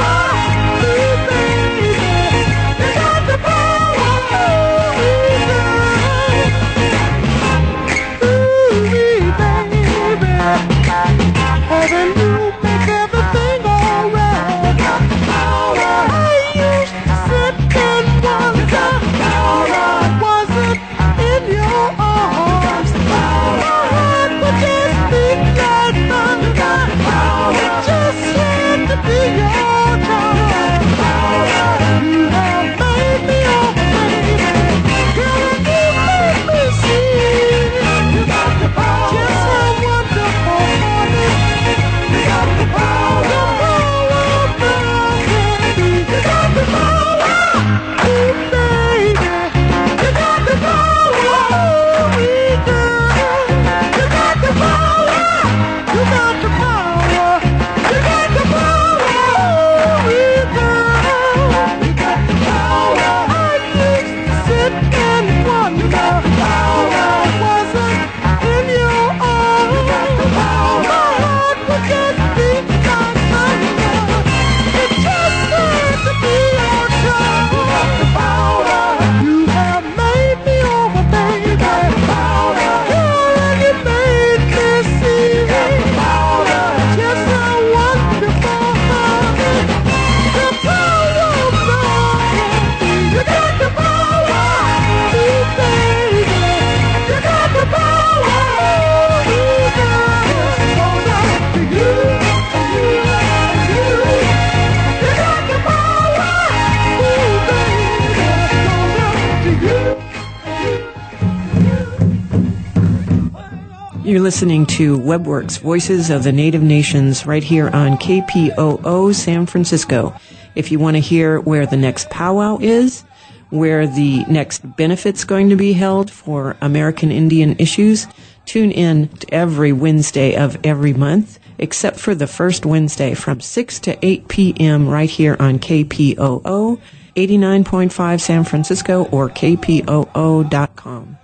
You're listening to WebWorks, Voices of the Native Nations, right here on K P O O San Francisco. If you want to hear where the next powwow is, where the next benefit's going to be held for American Indian issues, Tune in every Wednesday of every month, except for the first Wednesday from six to eight p.m. right here on K P O O, eighty-nine point five San Francisco, or K P O O dot com.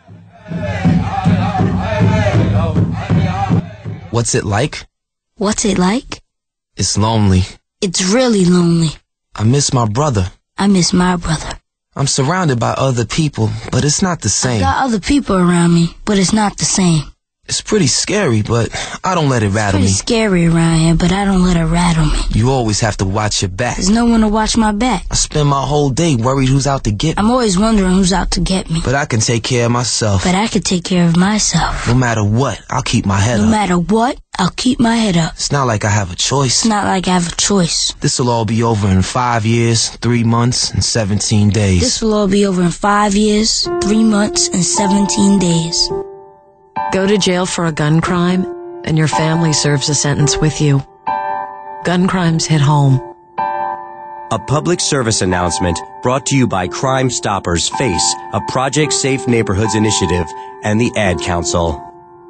What's it like? What's it like? It's lonely. It's really lonely. I miss my brother. I miss my brother. I'm surrounded by other people, but it's not the same. I've got other people around me, but it's not the same. It's pretty scary, but I don't let it rattle me. It's pretty scary around here, but I don't let it rattle me. You always have to watch your back. There's no one to watch my back. I spend my whole day worried who's out to get me. I'm always wondering who's out to get me. But I can take care of myself. But I can take care of myself. No matter what, I'll keep my head no up. No matter what, I'll keep my head up. It's not like I have a choice. It's not like I have a choice. This'll all be over in five years, three months, and seventeen days. This will all be over in five years, three months, and seventeen days. Go to jail for a gun crime, and your family serves a sentence with you. Gun crimes hit home. A public service announcement brought to you by Crime Stoppers FACE, a Project Safe Neighborhoods initiative, and the Ad Council.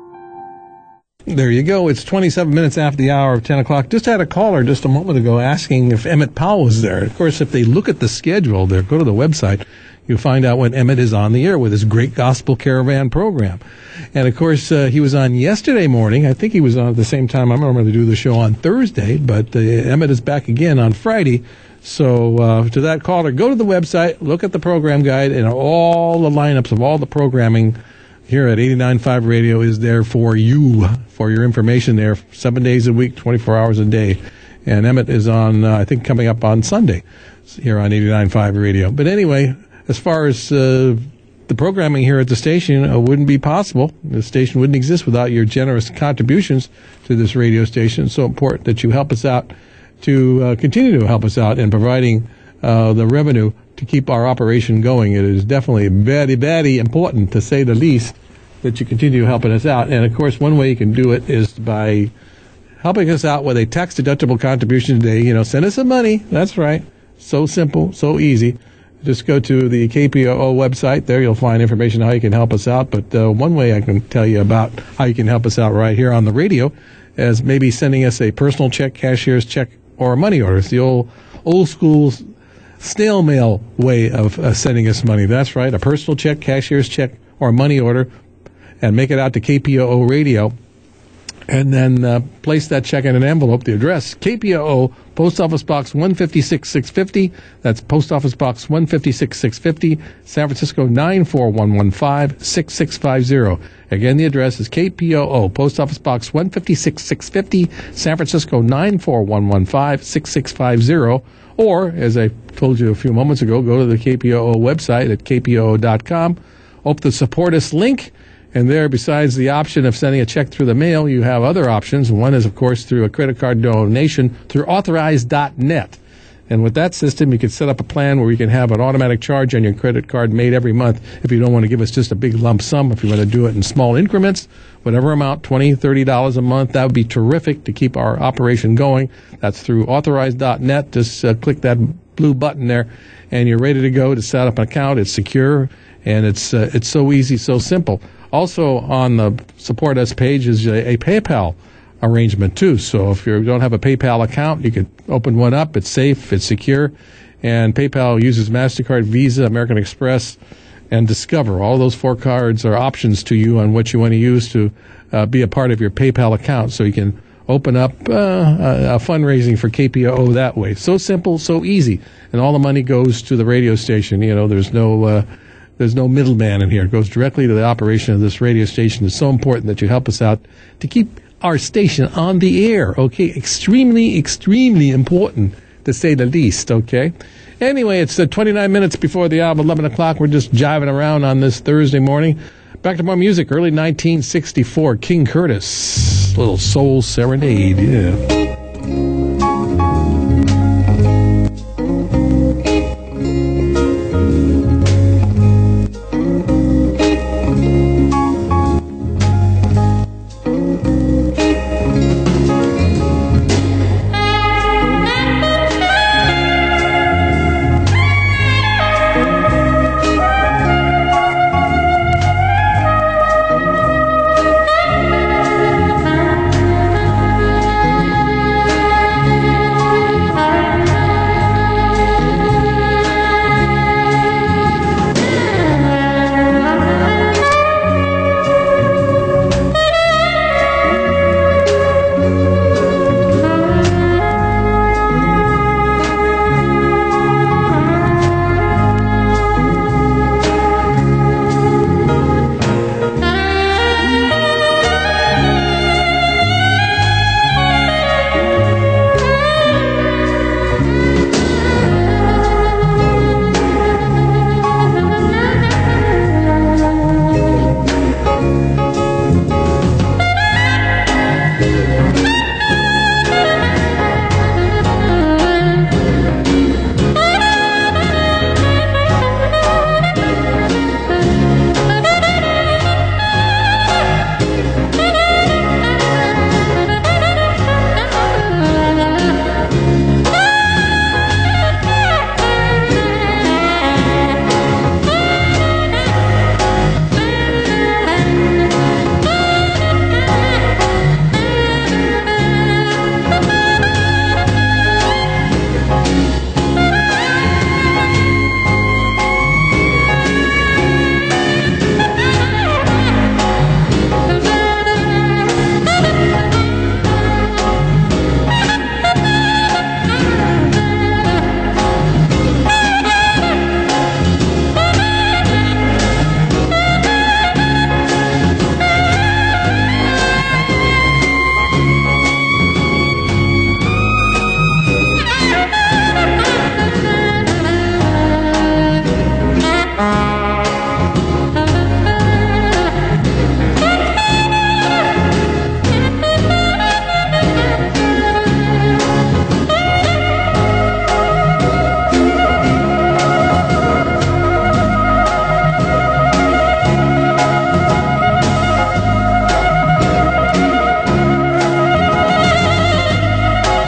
There you go. It's twenty-seven minutes after the hour of ten o'clock. Just had a caller just a moment ago asking if Emmett Powell was there. Of course, if they look at the schedule there, go to the website, you'll find out when Emmett is on the air with his Great Gospel Caravan program. And, of course, uh, he was on yesterday morning. I think he was on at the same time. I'm going to do the show on Thursday, but uh, Emmett is back again on Friday. So uh, to that caller, go to the website, look at the program guide, and all the lineups of all the programming here at eighty-nine point five Radio is there for you, for your information there, seven days a week, twenty-four hours a day. And Emmett is on, uh, I think, coming up on Sunday here on eighty-nine point five Radio. But anyway, as far as uh, the programming here at the station uh, wouldn't be possible. The station wouldn't exist without your generous contributions to this radio station. It's so important that you help us out to uh, continue to help us out in providing uh, the revenue to keep our operation going. It is definitely very, very important, to say the least, that you continue helping us out. And, of course, one way you can do it is by helping us out with a tax-deductible contribution today. You know, send us some money. That's right. So simple, so easy. Just go to the K P O O website. There you'll find information on how you can help us out. But uh, one way I can tell you about how you can help us out right here on the radio is maybe sending us a personal check, cashier's check, or a money order. It's the old, old school snail mail way of uh, sending us money. That's right, a personal check, cashier's check, or a money order, and make it out to K P O O Radio. And then uh, place that check in an envelope. The address, K P O O, Post Office Box one fifty-six six fifty. That's Post Office Box one fifty-six six fifty, San Francisco nine four one one five, six six five zero. Again, the address is K P O O, Post Office Box one fifty-six six fifty, San Francisco nine four one one five, six six five zero. Or, as I told you a few moments ago, go to the K P O O website at K P O O dot com, open the Support Us link, and there, besides the option of sending a check through the mail, you have other options. One is, of course, through a credit card donation through authorize dot net. And with that system, you can set up a plan where you can have an automatic charge on your credit card made every month if you don't want to give us just a big lump sum. If you want to do it in small increments, whatever amount, twenty dollars, thirty dollars a month, that would be terrific to keep our operation going. That's through authorize dot net. Just uh, click that blue button there, and you're ready to go to set up an account. It's secure, and it's uh, it's so easy, so simple. Also on the Support Us page is a, a PayPal arrangement too. So if you don't have a PayPal account, you could open one up. It's safe, it's secure, and PayPal uses MasterCard, Visa, American Express, and Discover. All those four cards are options to you on what you want to use to uh, be a part of your PayPal account. So you can open up uh, a, a fundraising for K P O O that way. So simple, so easy, and all the money goes to the radio station. You know, there's no uh, There's no middleman in here. It goes directly to the operation of this radio station. It's so important that you help us out to keep our station on the air, okay? Extremely, extremely important, to say the least, okay? Anyway, it's uh, twenty-nine minutes before the hour of eleven o'clock. We're just jiving around on this Thursday morning. Back to more music. Early nineteen sixty-four, King Curtis. Little soul serenade, yeah.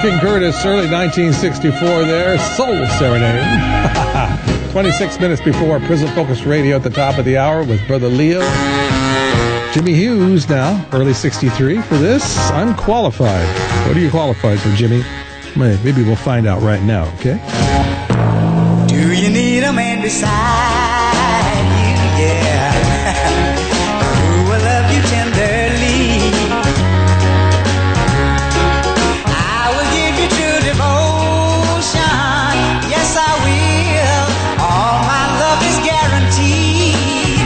King Curtis, early nineteen sixty-four there, Soul Serenade. twenty-six minutes before Prison Focus Radio at the top of the hour with Brother Leo. Jimmy Hughes now, early sixty-three for this, Unqualified. What are you qualified for, Jimmy? Maybe we'll find out right now, okay? Do you need a man beside you? Yeah. Who will love you tenderly? I will give you true devotion. Yes, I will. All my love is guaranteed.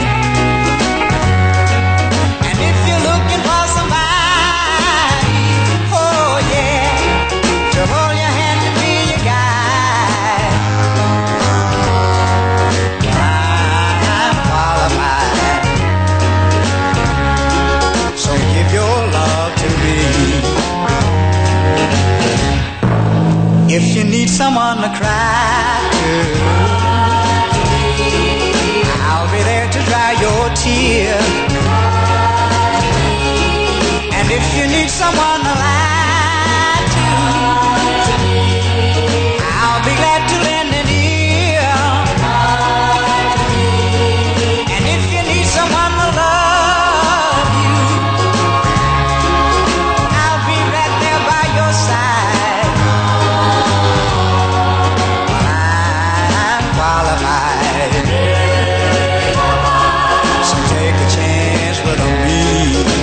And if you're looking for somebody, oh yeah, to hold your hand and be your guide, I'm qualified. So give your love to me. If you need someone to cry to, I'll be there to dry your tear. And if you need someone to lie to, I'll be glad to lend an ear. And if you need someone to love you, I'll be right there by your side. I'm qualified, so take a chance with me.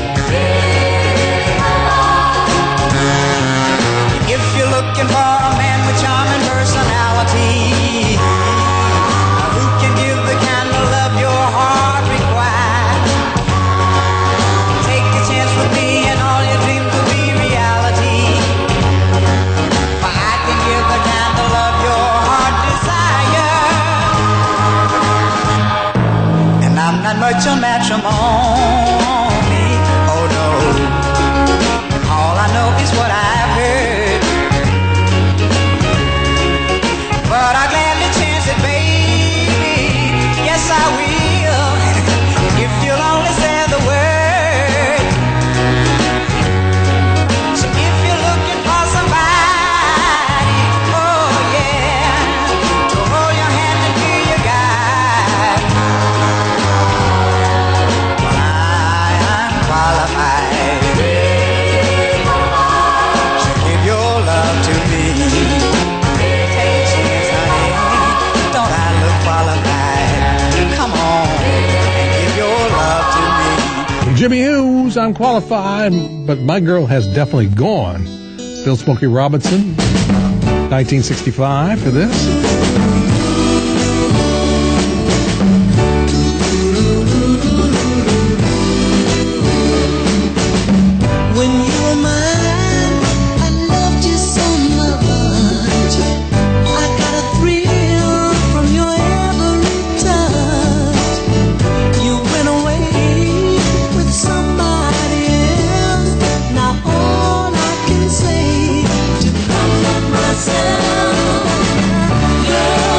If you're looking for a man with charming personality, who can give the kind of love your heart requires, take a chance with me and all your dreams will be reality. For I can give the kind of love your heart desires. And I'm not much on matrimony, oh no. All I know is what I've heard. But I'll gladly chance it, baby. Yes, I will. If you'll only say the word. So if you're looking for somebody, oh yeah, to hold your hand and be your guide, well, I am qualified. So give your love to me. Take a chance, honey. Don't I look qualified? Come on and give your love to me. Jimmy Hughes, I'm qualified, but my girl has definitely gone. Bill Smokey Robinson, nineteen sixty-five for this. When you were mine, I loved you so much. I got a thrill from your every touch. You went away with somebody else. Now all I can say to comfort myself, girl,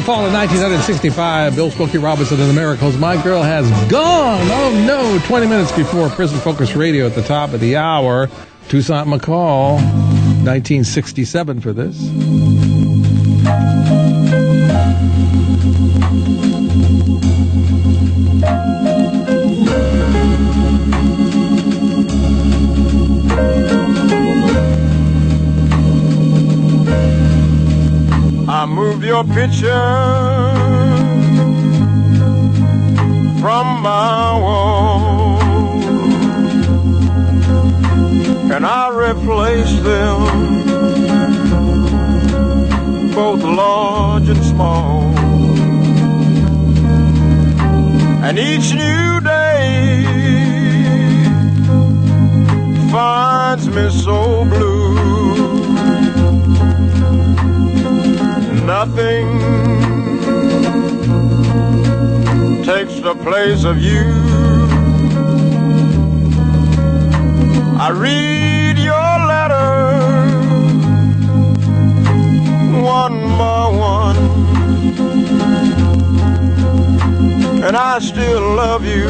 the fall of nineteen sixty-five, Bill Smokey Robinson and the Miracles, My Girl Has Gone. Oh, no. twenty minutes before Prison Focus Radio at the top of the hour. Toussaint McCall, nineteen sixty-seven for this. I moved your picture from my wall, and I replaced them, both large and small. And each new day finds me so blue. Nothing takes the place of you. I read your letters one by one, and I still love you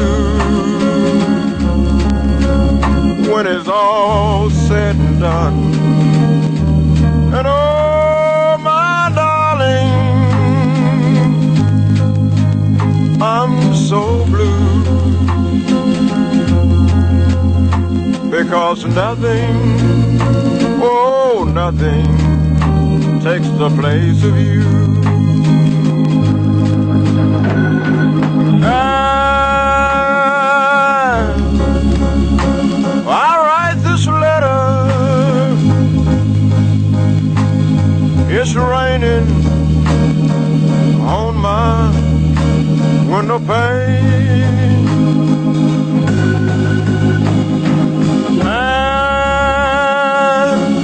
when it's all said and done. And oh, my darling, I'm so blue, because nothing, oh, nothing takes the place of you. And I write this letter, it's raining on my window pane, and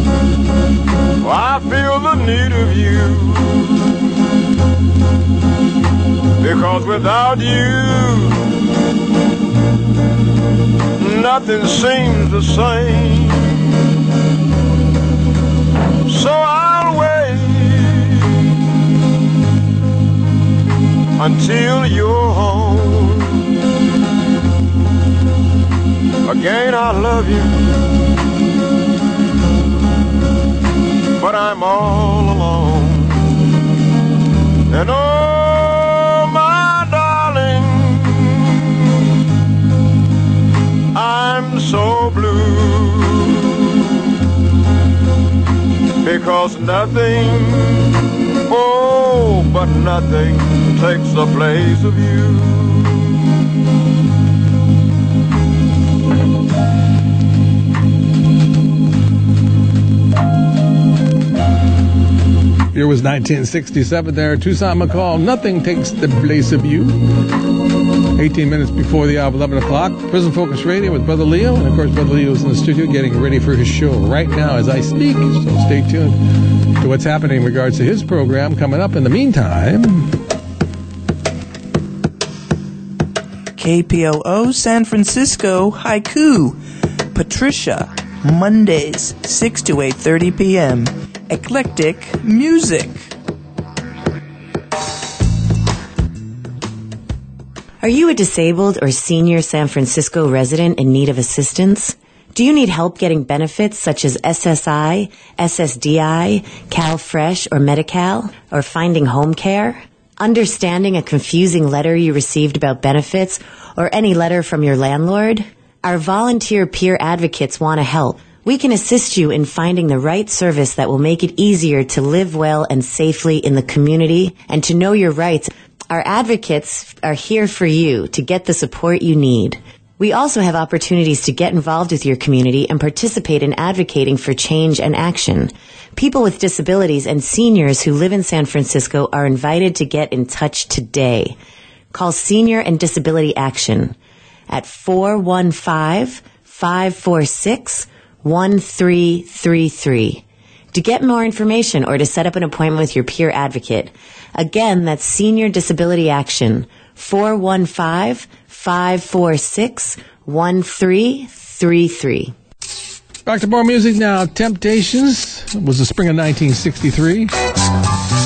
I feel the need of you, because without you nothing seems the same. So I'll wait until you're home. Again, I love you, but I'm all alone. And oh, my darling, I'm so blue, because nothing, oh, but nothing takes the place of you. Year was nineteen sixty-seven there. Toussaint McCall, Nothing Takes the Place of You. eighteen minutes before the hour of eleven o'clock. Prison Focus Radio with Brother Leo. And, of course, Brother Leo is in the studio getting ready for his show right now as I speak. So stay tuned to what's happening in regards to his program coming up. In the meantime, K P O O San Francisco Haiku. Patricia, Mondays, six to eight thirty p.m. Eclectic music. Are you a disabled or senior San Francisco resident in need of assistance? Do you need help getting benefits such as S S I, S S D I, CalFresh, or Medi-Cal, or finding home care? Understanding a confusing letter you received about benefits, or any letter from your landlord? Our volunteer peer advocates want to help. We can assist you in finding the right service that will make it easier to live well and safely in the community and to know your rights. Our advocates are here for you to get the support you need. We also have opportunities to get involved with your community and participate in advocating for change and action. People with disabilities and seniors who live in San Francisco are invited to get in touch today. Call Senior and Disability Action at four one five, five four six, one three three three. To get more information or to set up an appointment with your peer advocate. Again, that's Senior Disability Action, four one five, five four six, one three three three. Back to more music now. Temptations was the spring of nineteen sixty-three.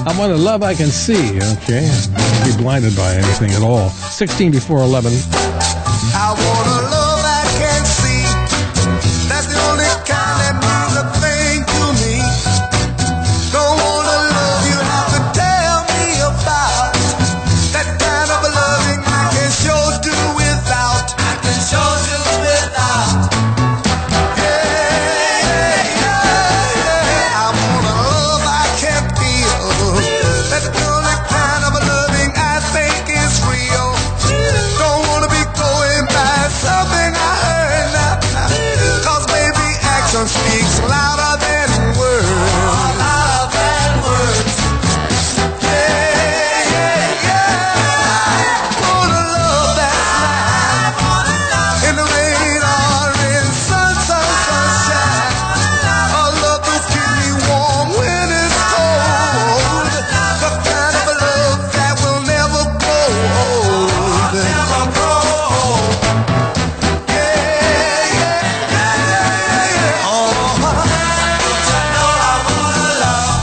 I want a love I can see. Okay. Don't be blinded by anything at all. sixteen before eleven. I want a love I can see. That's the only kind that means a thing to me. Don't want a love you have to tell me about. That kind of loving I can sure do without. I can sure do without. Yeah, yeah, yeah. I want a love I can feel. That's the only kind of loving I think is real. Don't wanna be going by something I heard now. Cause baby action speaks louder than words. Louder than words. Yeah, yeah, yeah. I wanna love that's right. In the rain or in sun, sun, sunshine. A love to keep me warm when it's cold. The kind of love that will never grow old. Never grow old. Yeah, yeah, yeah, yeah, yeah. Oh, don't you know I wanna love?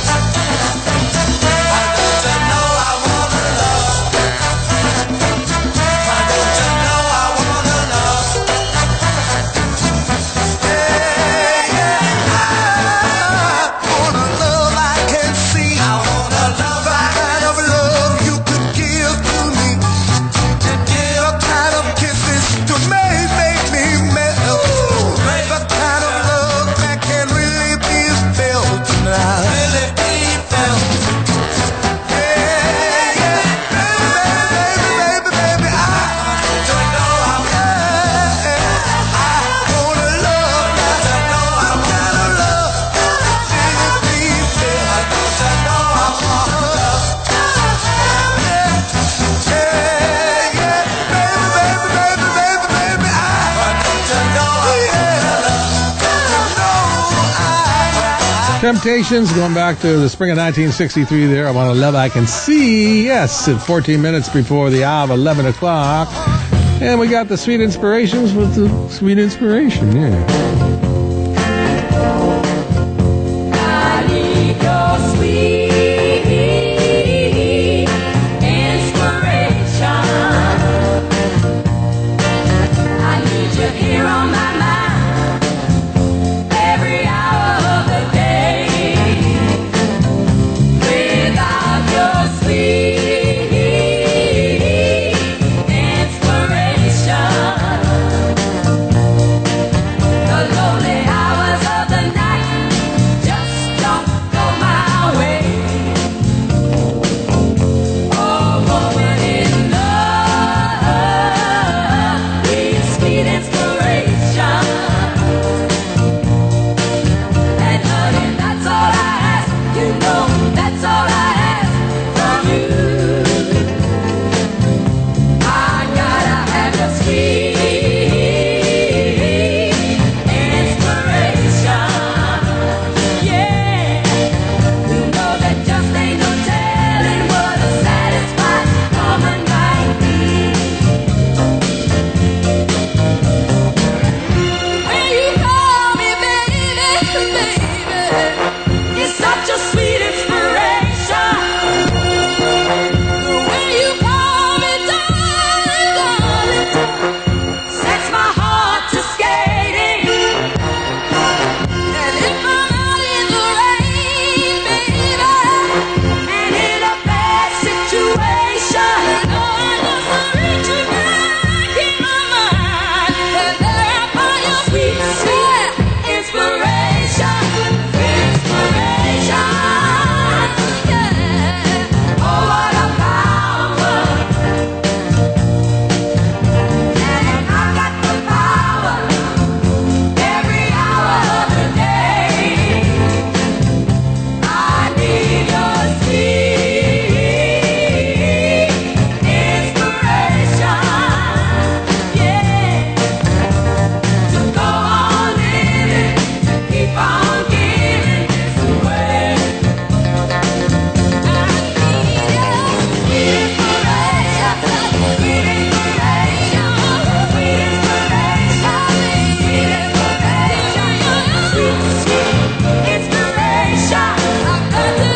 Why don't you know I wanna love? Why don't you know I wanna love? Yeah, yeah. I want a love I can see. I want a love I kind of love you could give to me. The kind of kisses to make make me melt. The kind of love that can really be felt now. Really be felt. Yeah, yeah, baby, baby, baby, baby. I don't know how. Yeah, I want a love that I know I want a love. Really be felt. I don't know I want a love. Yeah, yeah, yeah, baby, baby, baby, baby, baby. I don't you know I want a love. Temptations, going back to the spring of nineteen sixty-three there. I want a love I can see. Yes, at fourteen minutes before the hour of eleven o'clock. And we got the sweet inspirations with the sweet inspiration, yeah. I need your sweet inspiration. I need you here on my mind every hour of the day. Without your sweet inspiration, the lonely hours of the night just don't go my way.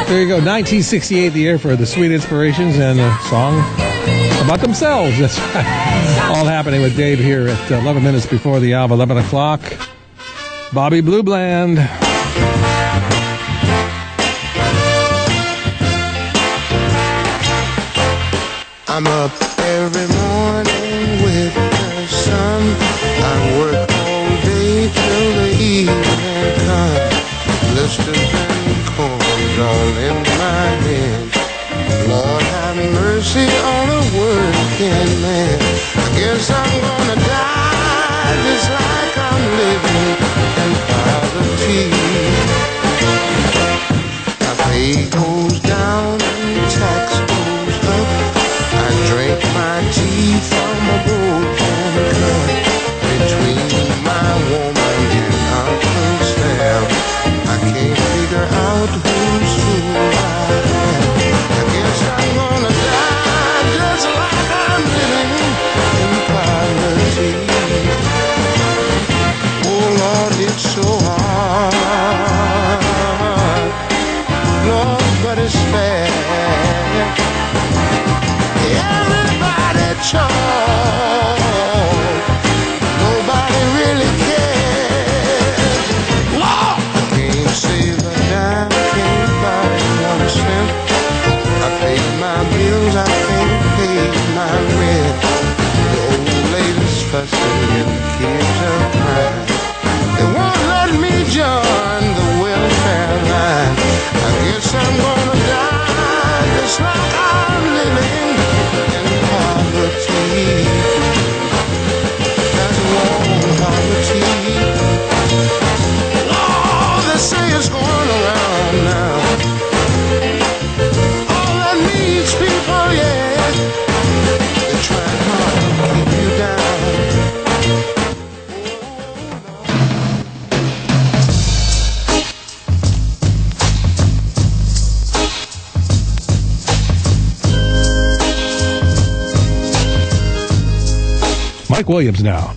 There you go, nineteen sixty-eight, the year for the Sweet Inspirations, and a song about themselves. That's right. All happening with Dave here at eleven minutes before the hour, eleven o'clock. Bobby Blue Bland. I'm up every morning with the sun. I work all day till the evening comes. Blisters and corns all in my head. Lord have mercy on a working man. I guess I'm gonna die just like I'm living in poverty. My pay goes down and tax goes up. I drink my tea from a broken cup. Between my woman and Uncle Sam, I can't figure out who's who I am. I guess I'm gonna die just like I'm living in poverty. Oh Lord, it's so hard, Lord, but it's fair. Everybody charge, nobody really cares. Lord, I can't save a dime, can't buy one cent. I pay my bills, I can't pay my rent. The old lady's fussing and the kids are crying. They won't let me join the welfare line. I guess I'm gonna die just like I'm living in poverty. That's warm poverty. Lord, they say it's going around now. All that needs people, yeah, they're trying hard to keep you down. Mike Williams now.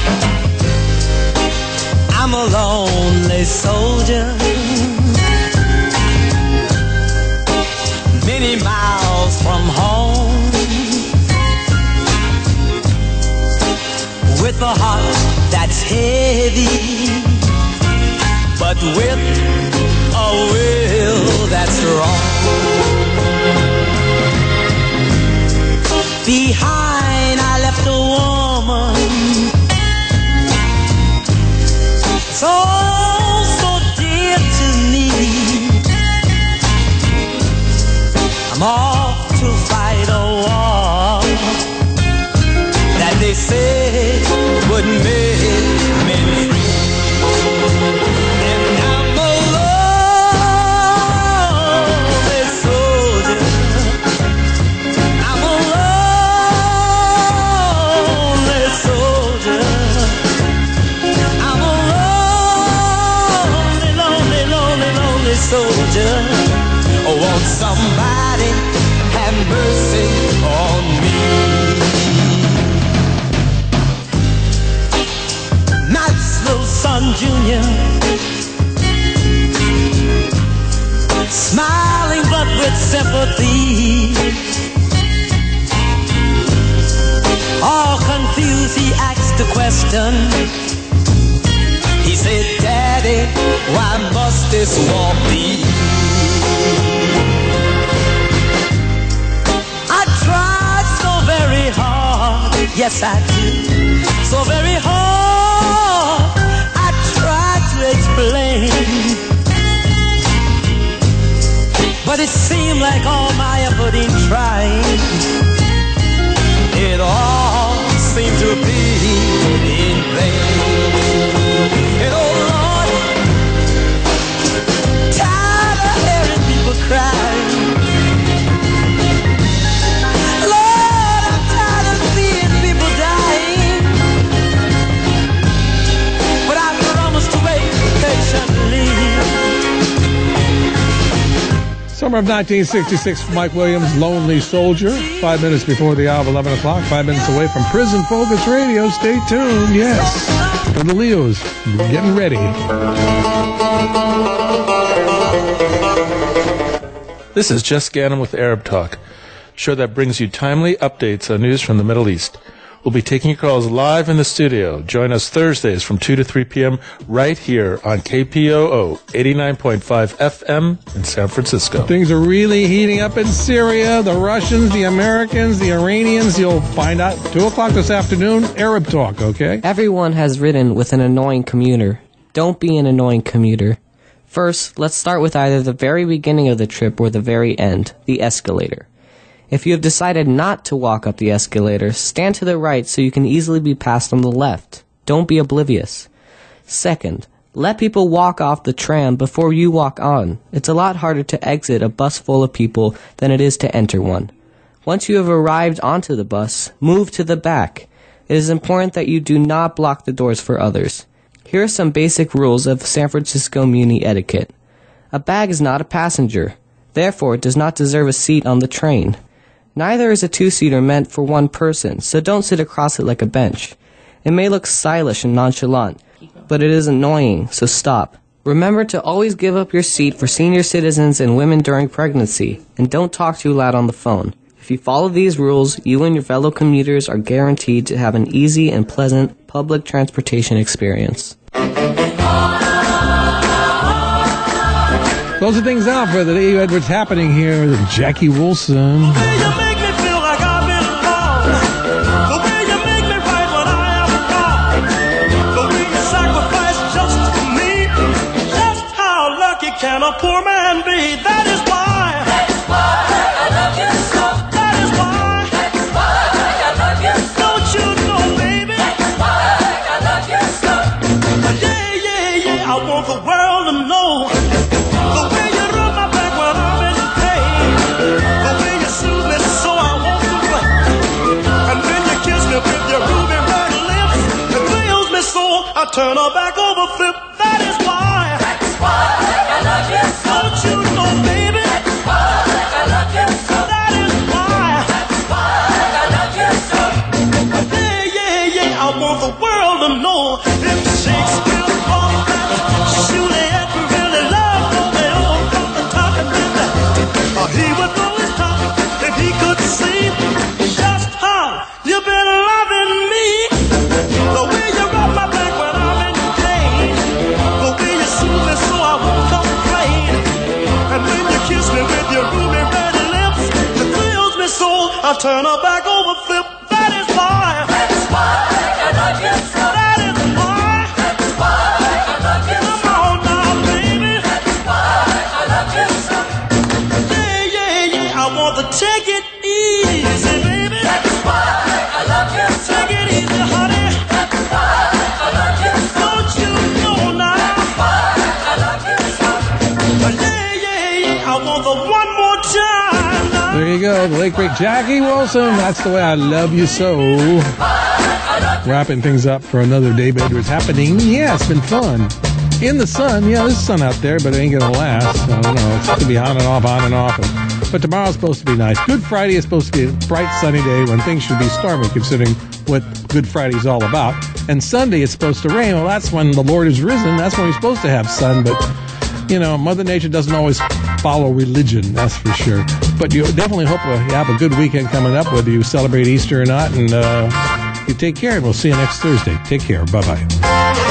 I'm a lonely soldier, many miles from home, with a heart that's heavy, but with a will that's strong. Behind I left a woman so, so dear to me. I'm off to fight a war that they say would make me free. And I'm a lonely soldier. I'm a lonely soldier. I'm a lonely, lonely, lonely, lonely soldier. Oh, won't somebody have mercy on me? Matt's little son, Junior, smiling but with sympathy. All confused, he asked the question. He said, Daddy, why must this war be? I tried so very hard, yes I did, so very hard. I tried to explain, but it seemed like all my effort in trying, it all seemed to be in vain. And oh Lord, tired of hearing people cry. Lord, I'm tired of seeing people dying. But I promised to wait patiently. Summer of nineteen sixty-six, Mike Williams, Lonely Soldier. Five minutes before the hour of eleven o'clock. Five minutes away from Prison Focus Radio. Stay tuned, yes. For the Leos, we're getting ready. This is Jess Gannon with Arab Talk, a show that brings you timely updates on news from the Middle East. We'll be taking your calls live in the studio. Join us Thursdays from two to three p.m. right here on K P O O eighty-nine point five F M in San Francisco. Things are really heating up in Syria. The Russians, the Americans, the Iranians. You'll find out two o'clock this afternoon. Arab Talk, okay? Everyone has ridden with an annoying commuter. Don't be an annoying commuter. First, let's start with either the very beginning of the trip or the very end, the escalator. If you have decided not to walk up the escalator, stand to the right so you can easily be passed on the left. Don't be oblivious. Second, let people walk off the tram before you walk on. It's a lot harder to exit a bus full of people than it is to enter one. Once you have arrived onto the bus, move to the back. It is important that you do not block the doors for others. Here are some basic rules of San Francisco Muni etiquette. A bag is not a passenger. Therefore, it does not deserve a seat on the train. Neither is a two-seater meant for one person, so don't sit across it like a bench. It may look stylish and nonchalant, but it is annoying, so stop. Remember to always give up your seat for senior citizens and women during pregnancy, and don't talk too loud on the phone. If you follow these rules, you and your fellow commuters are guaranteed to have an easy and pleasant public transportation experience. Closing things out for the day, Edwards happening here with Jackie Wilson. Can a poor man be? That is why. That is why I love you so. That is why. That is why I love you so. Don't you know, baby? That is why I love you so. Yeah, yeah, yeah. I want the world to know the way you rub my back when I'm in pain, the way you soothe me so I won't complain, and when you kiss me with your ruby red lips, it thrills me so I turn her back over flip. That is why. That is why. Don't you know, baby? That's why I love you so. That is why. That's why I love you so. Yeah, yeah, yeah. I want the world to know if Shakespeare thought that Juliet really loved Romeo from the top and then uh, he would know his top if he could see just how you've been loving me. The way you rub my back when I'm in pain, the way you soothe me so I won't complain. And when you kiss me with your ruby red lips, it thrills me so I turn her back over flip. That is why. That is why I love you so. That is why. That is why I love you so. Come on now, baby. That is why I love you so. Yeah, yeah, yeah. I want to take it easy, baby. That is why I love you so. Take it easy, honey. That is why I love you so. Don't you know now? That is why I love you so. Yeah. I want the one more time now. There you go, the late great Jackie Wilson. That's the way I love you so. Wrapping things up for another day, Edwards happening. Yeah, it's been fun. In the sun, yeah, there's sun out there, but it ain't gonna last. I don't know. It's gonna be on and off, on and off. But tomorrow's supposed to be nice. Good Friday is supposed to be a bright, sunny day when things should be stormy, considering what Good Friday is all about. And Sunday it's supposed to rain. Well, that's when the Lord is risen. That's when we're supposed to have sun, but you know, Mother Nature doesn't always follow religion, that's for sure. But you definitely hope you have a good weekend coming up, whether you celebrate Easter or not. And uh, you take care, and we'll see you next Thursday. Take care. Bye-bye.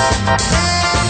Thank you.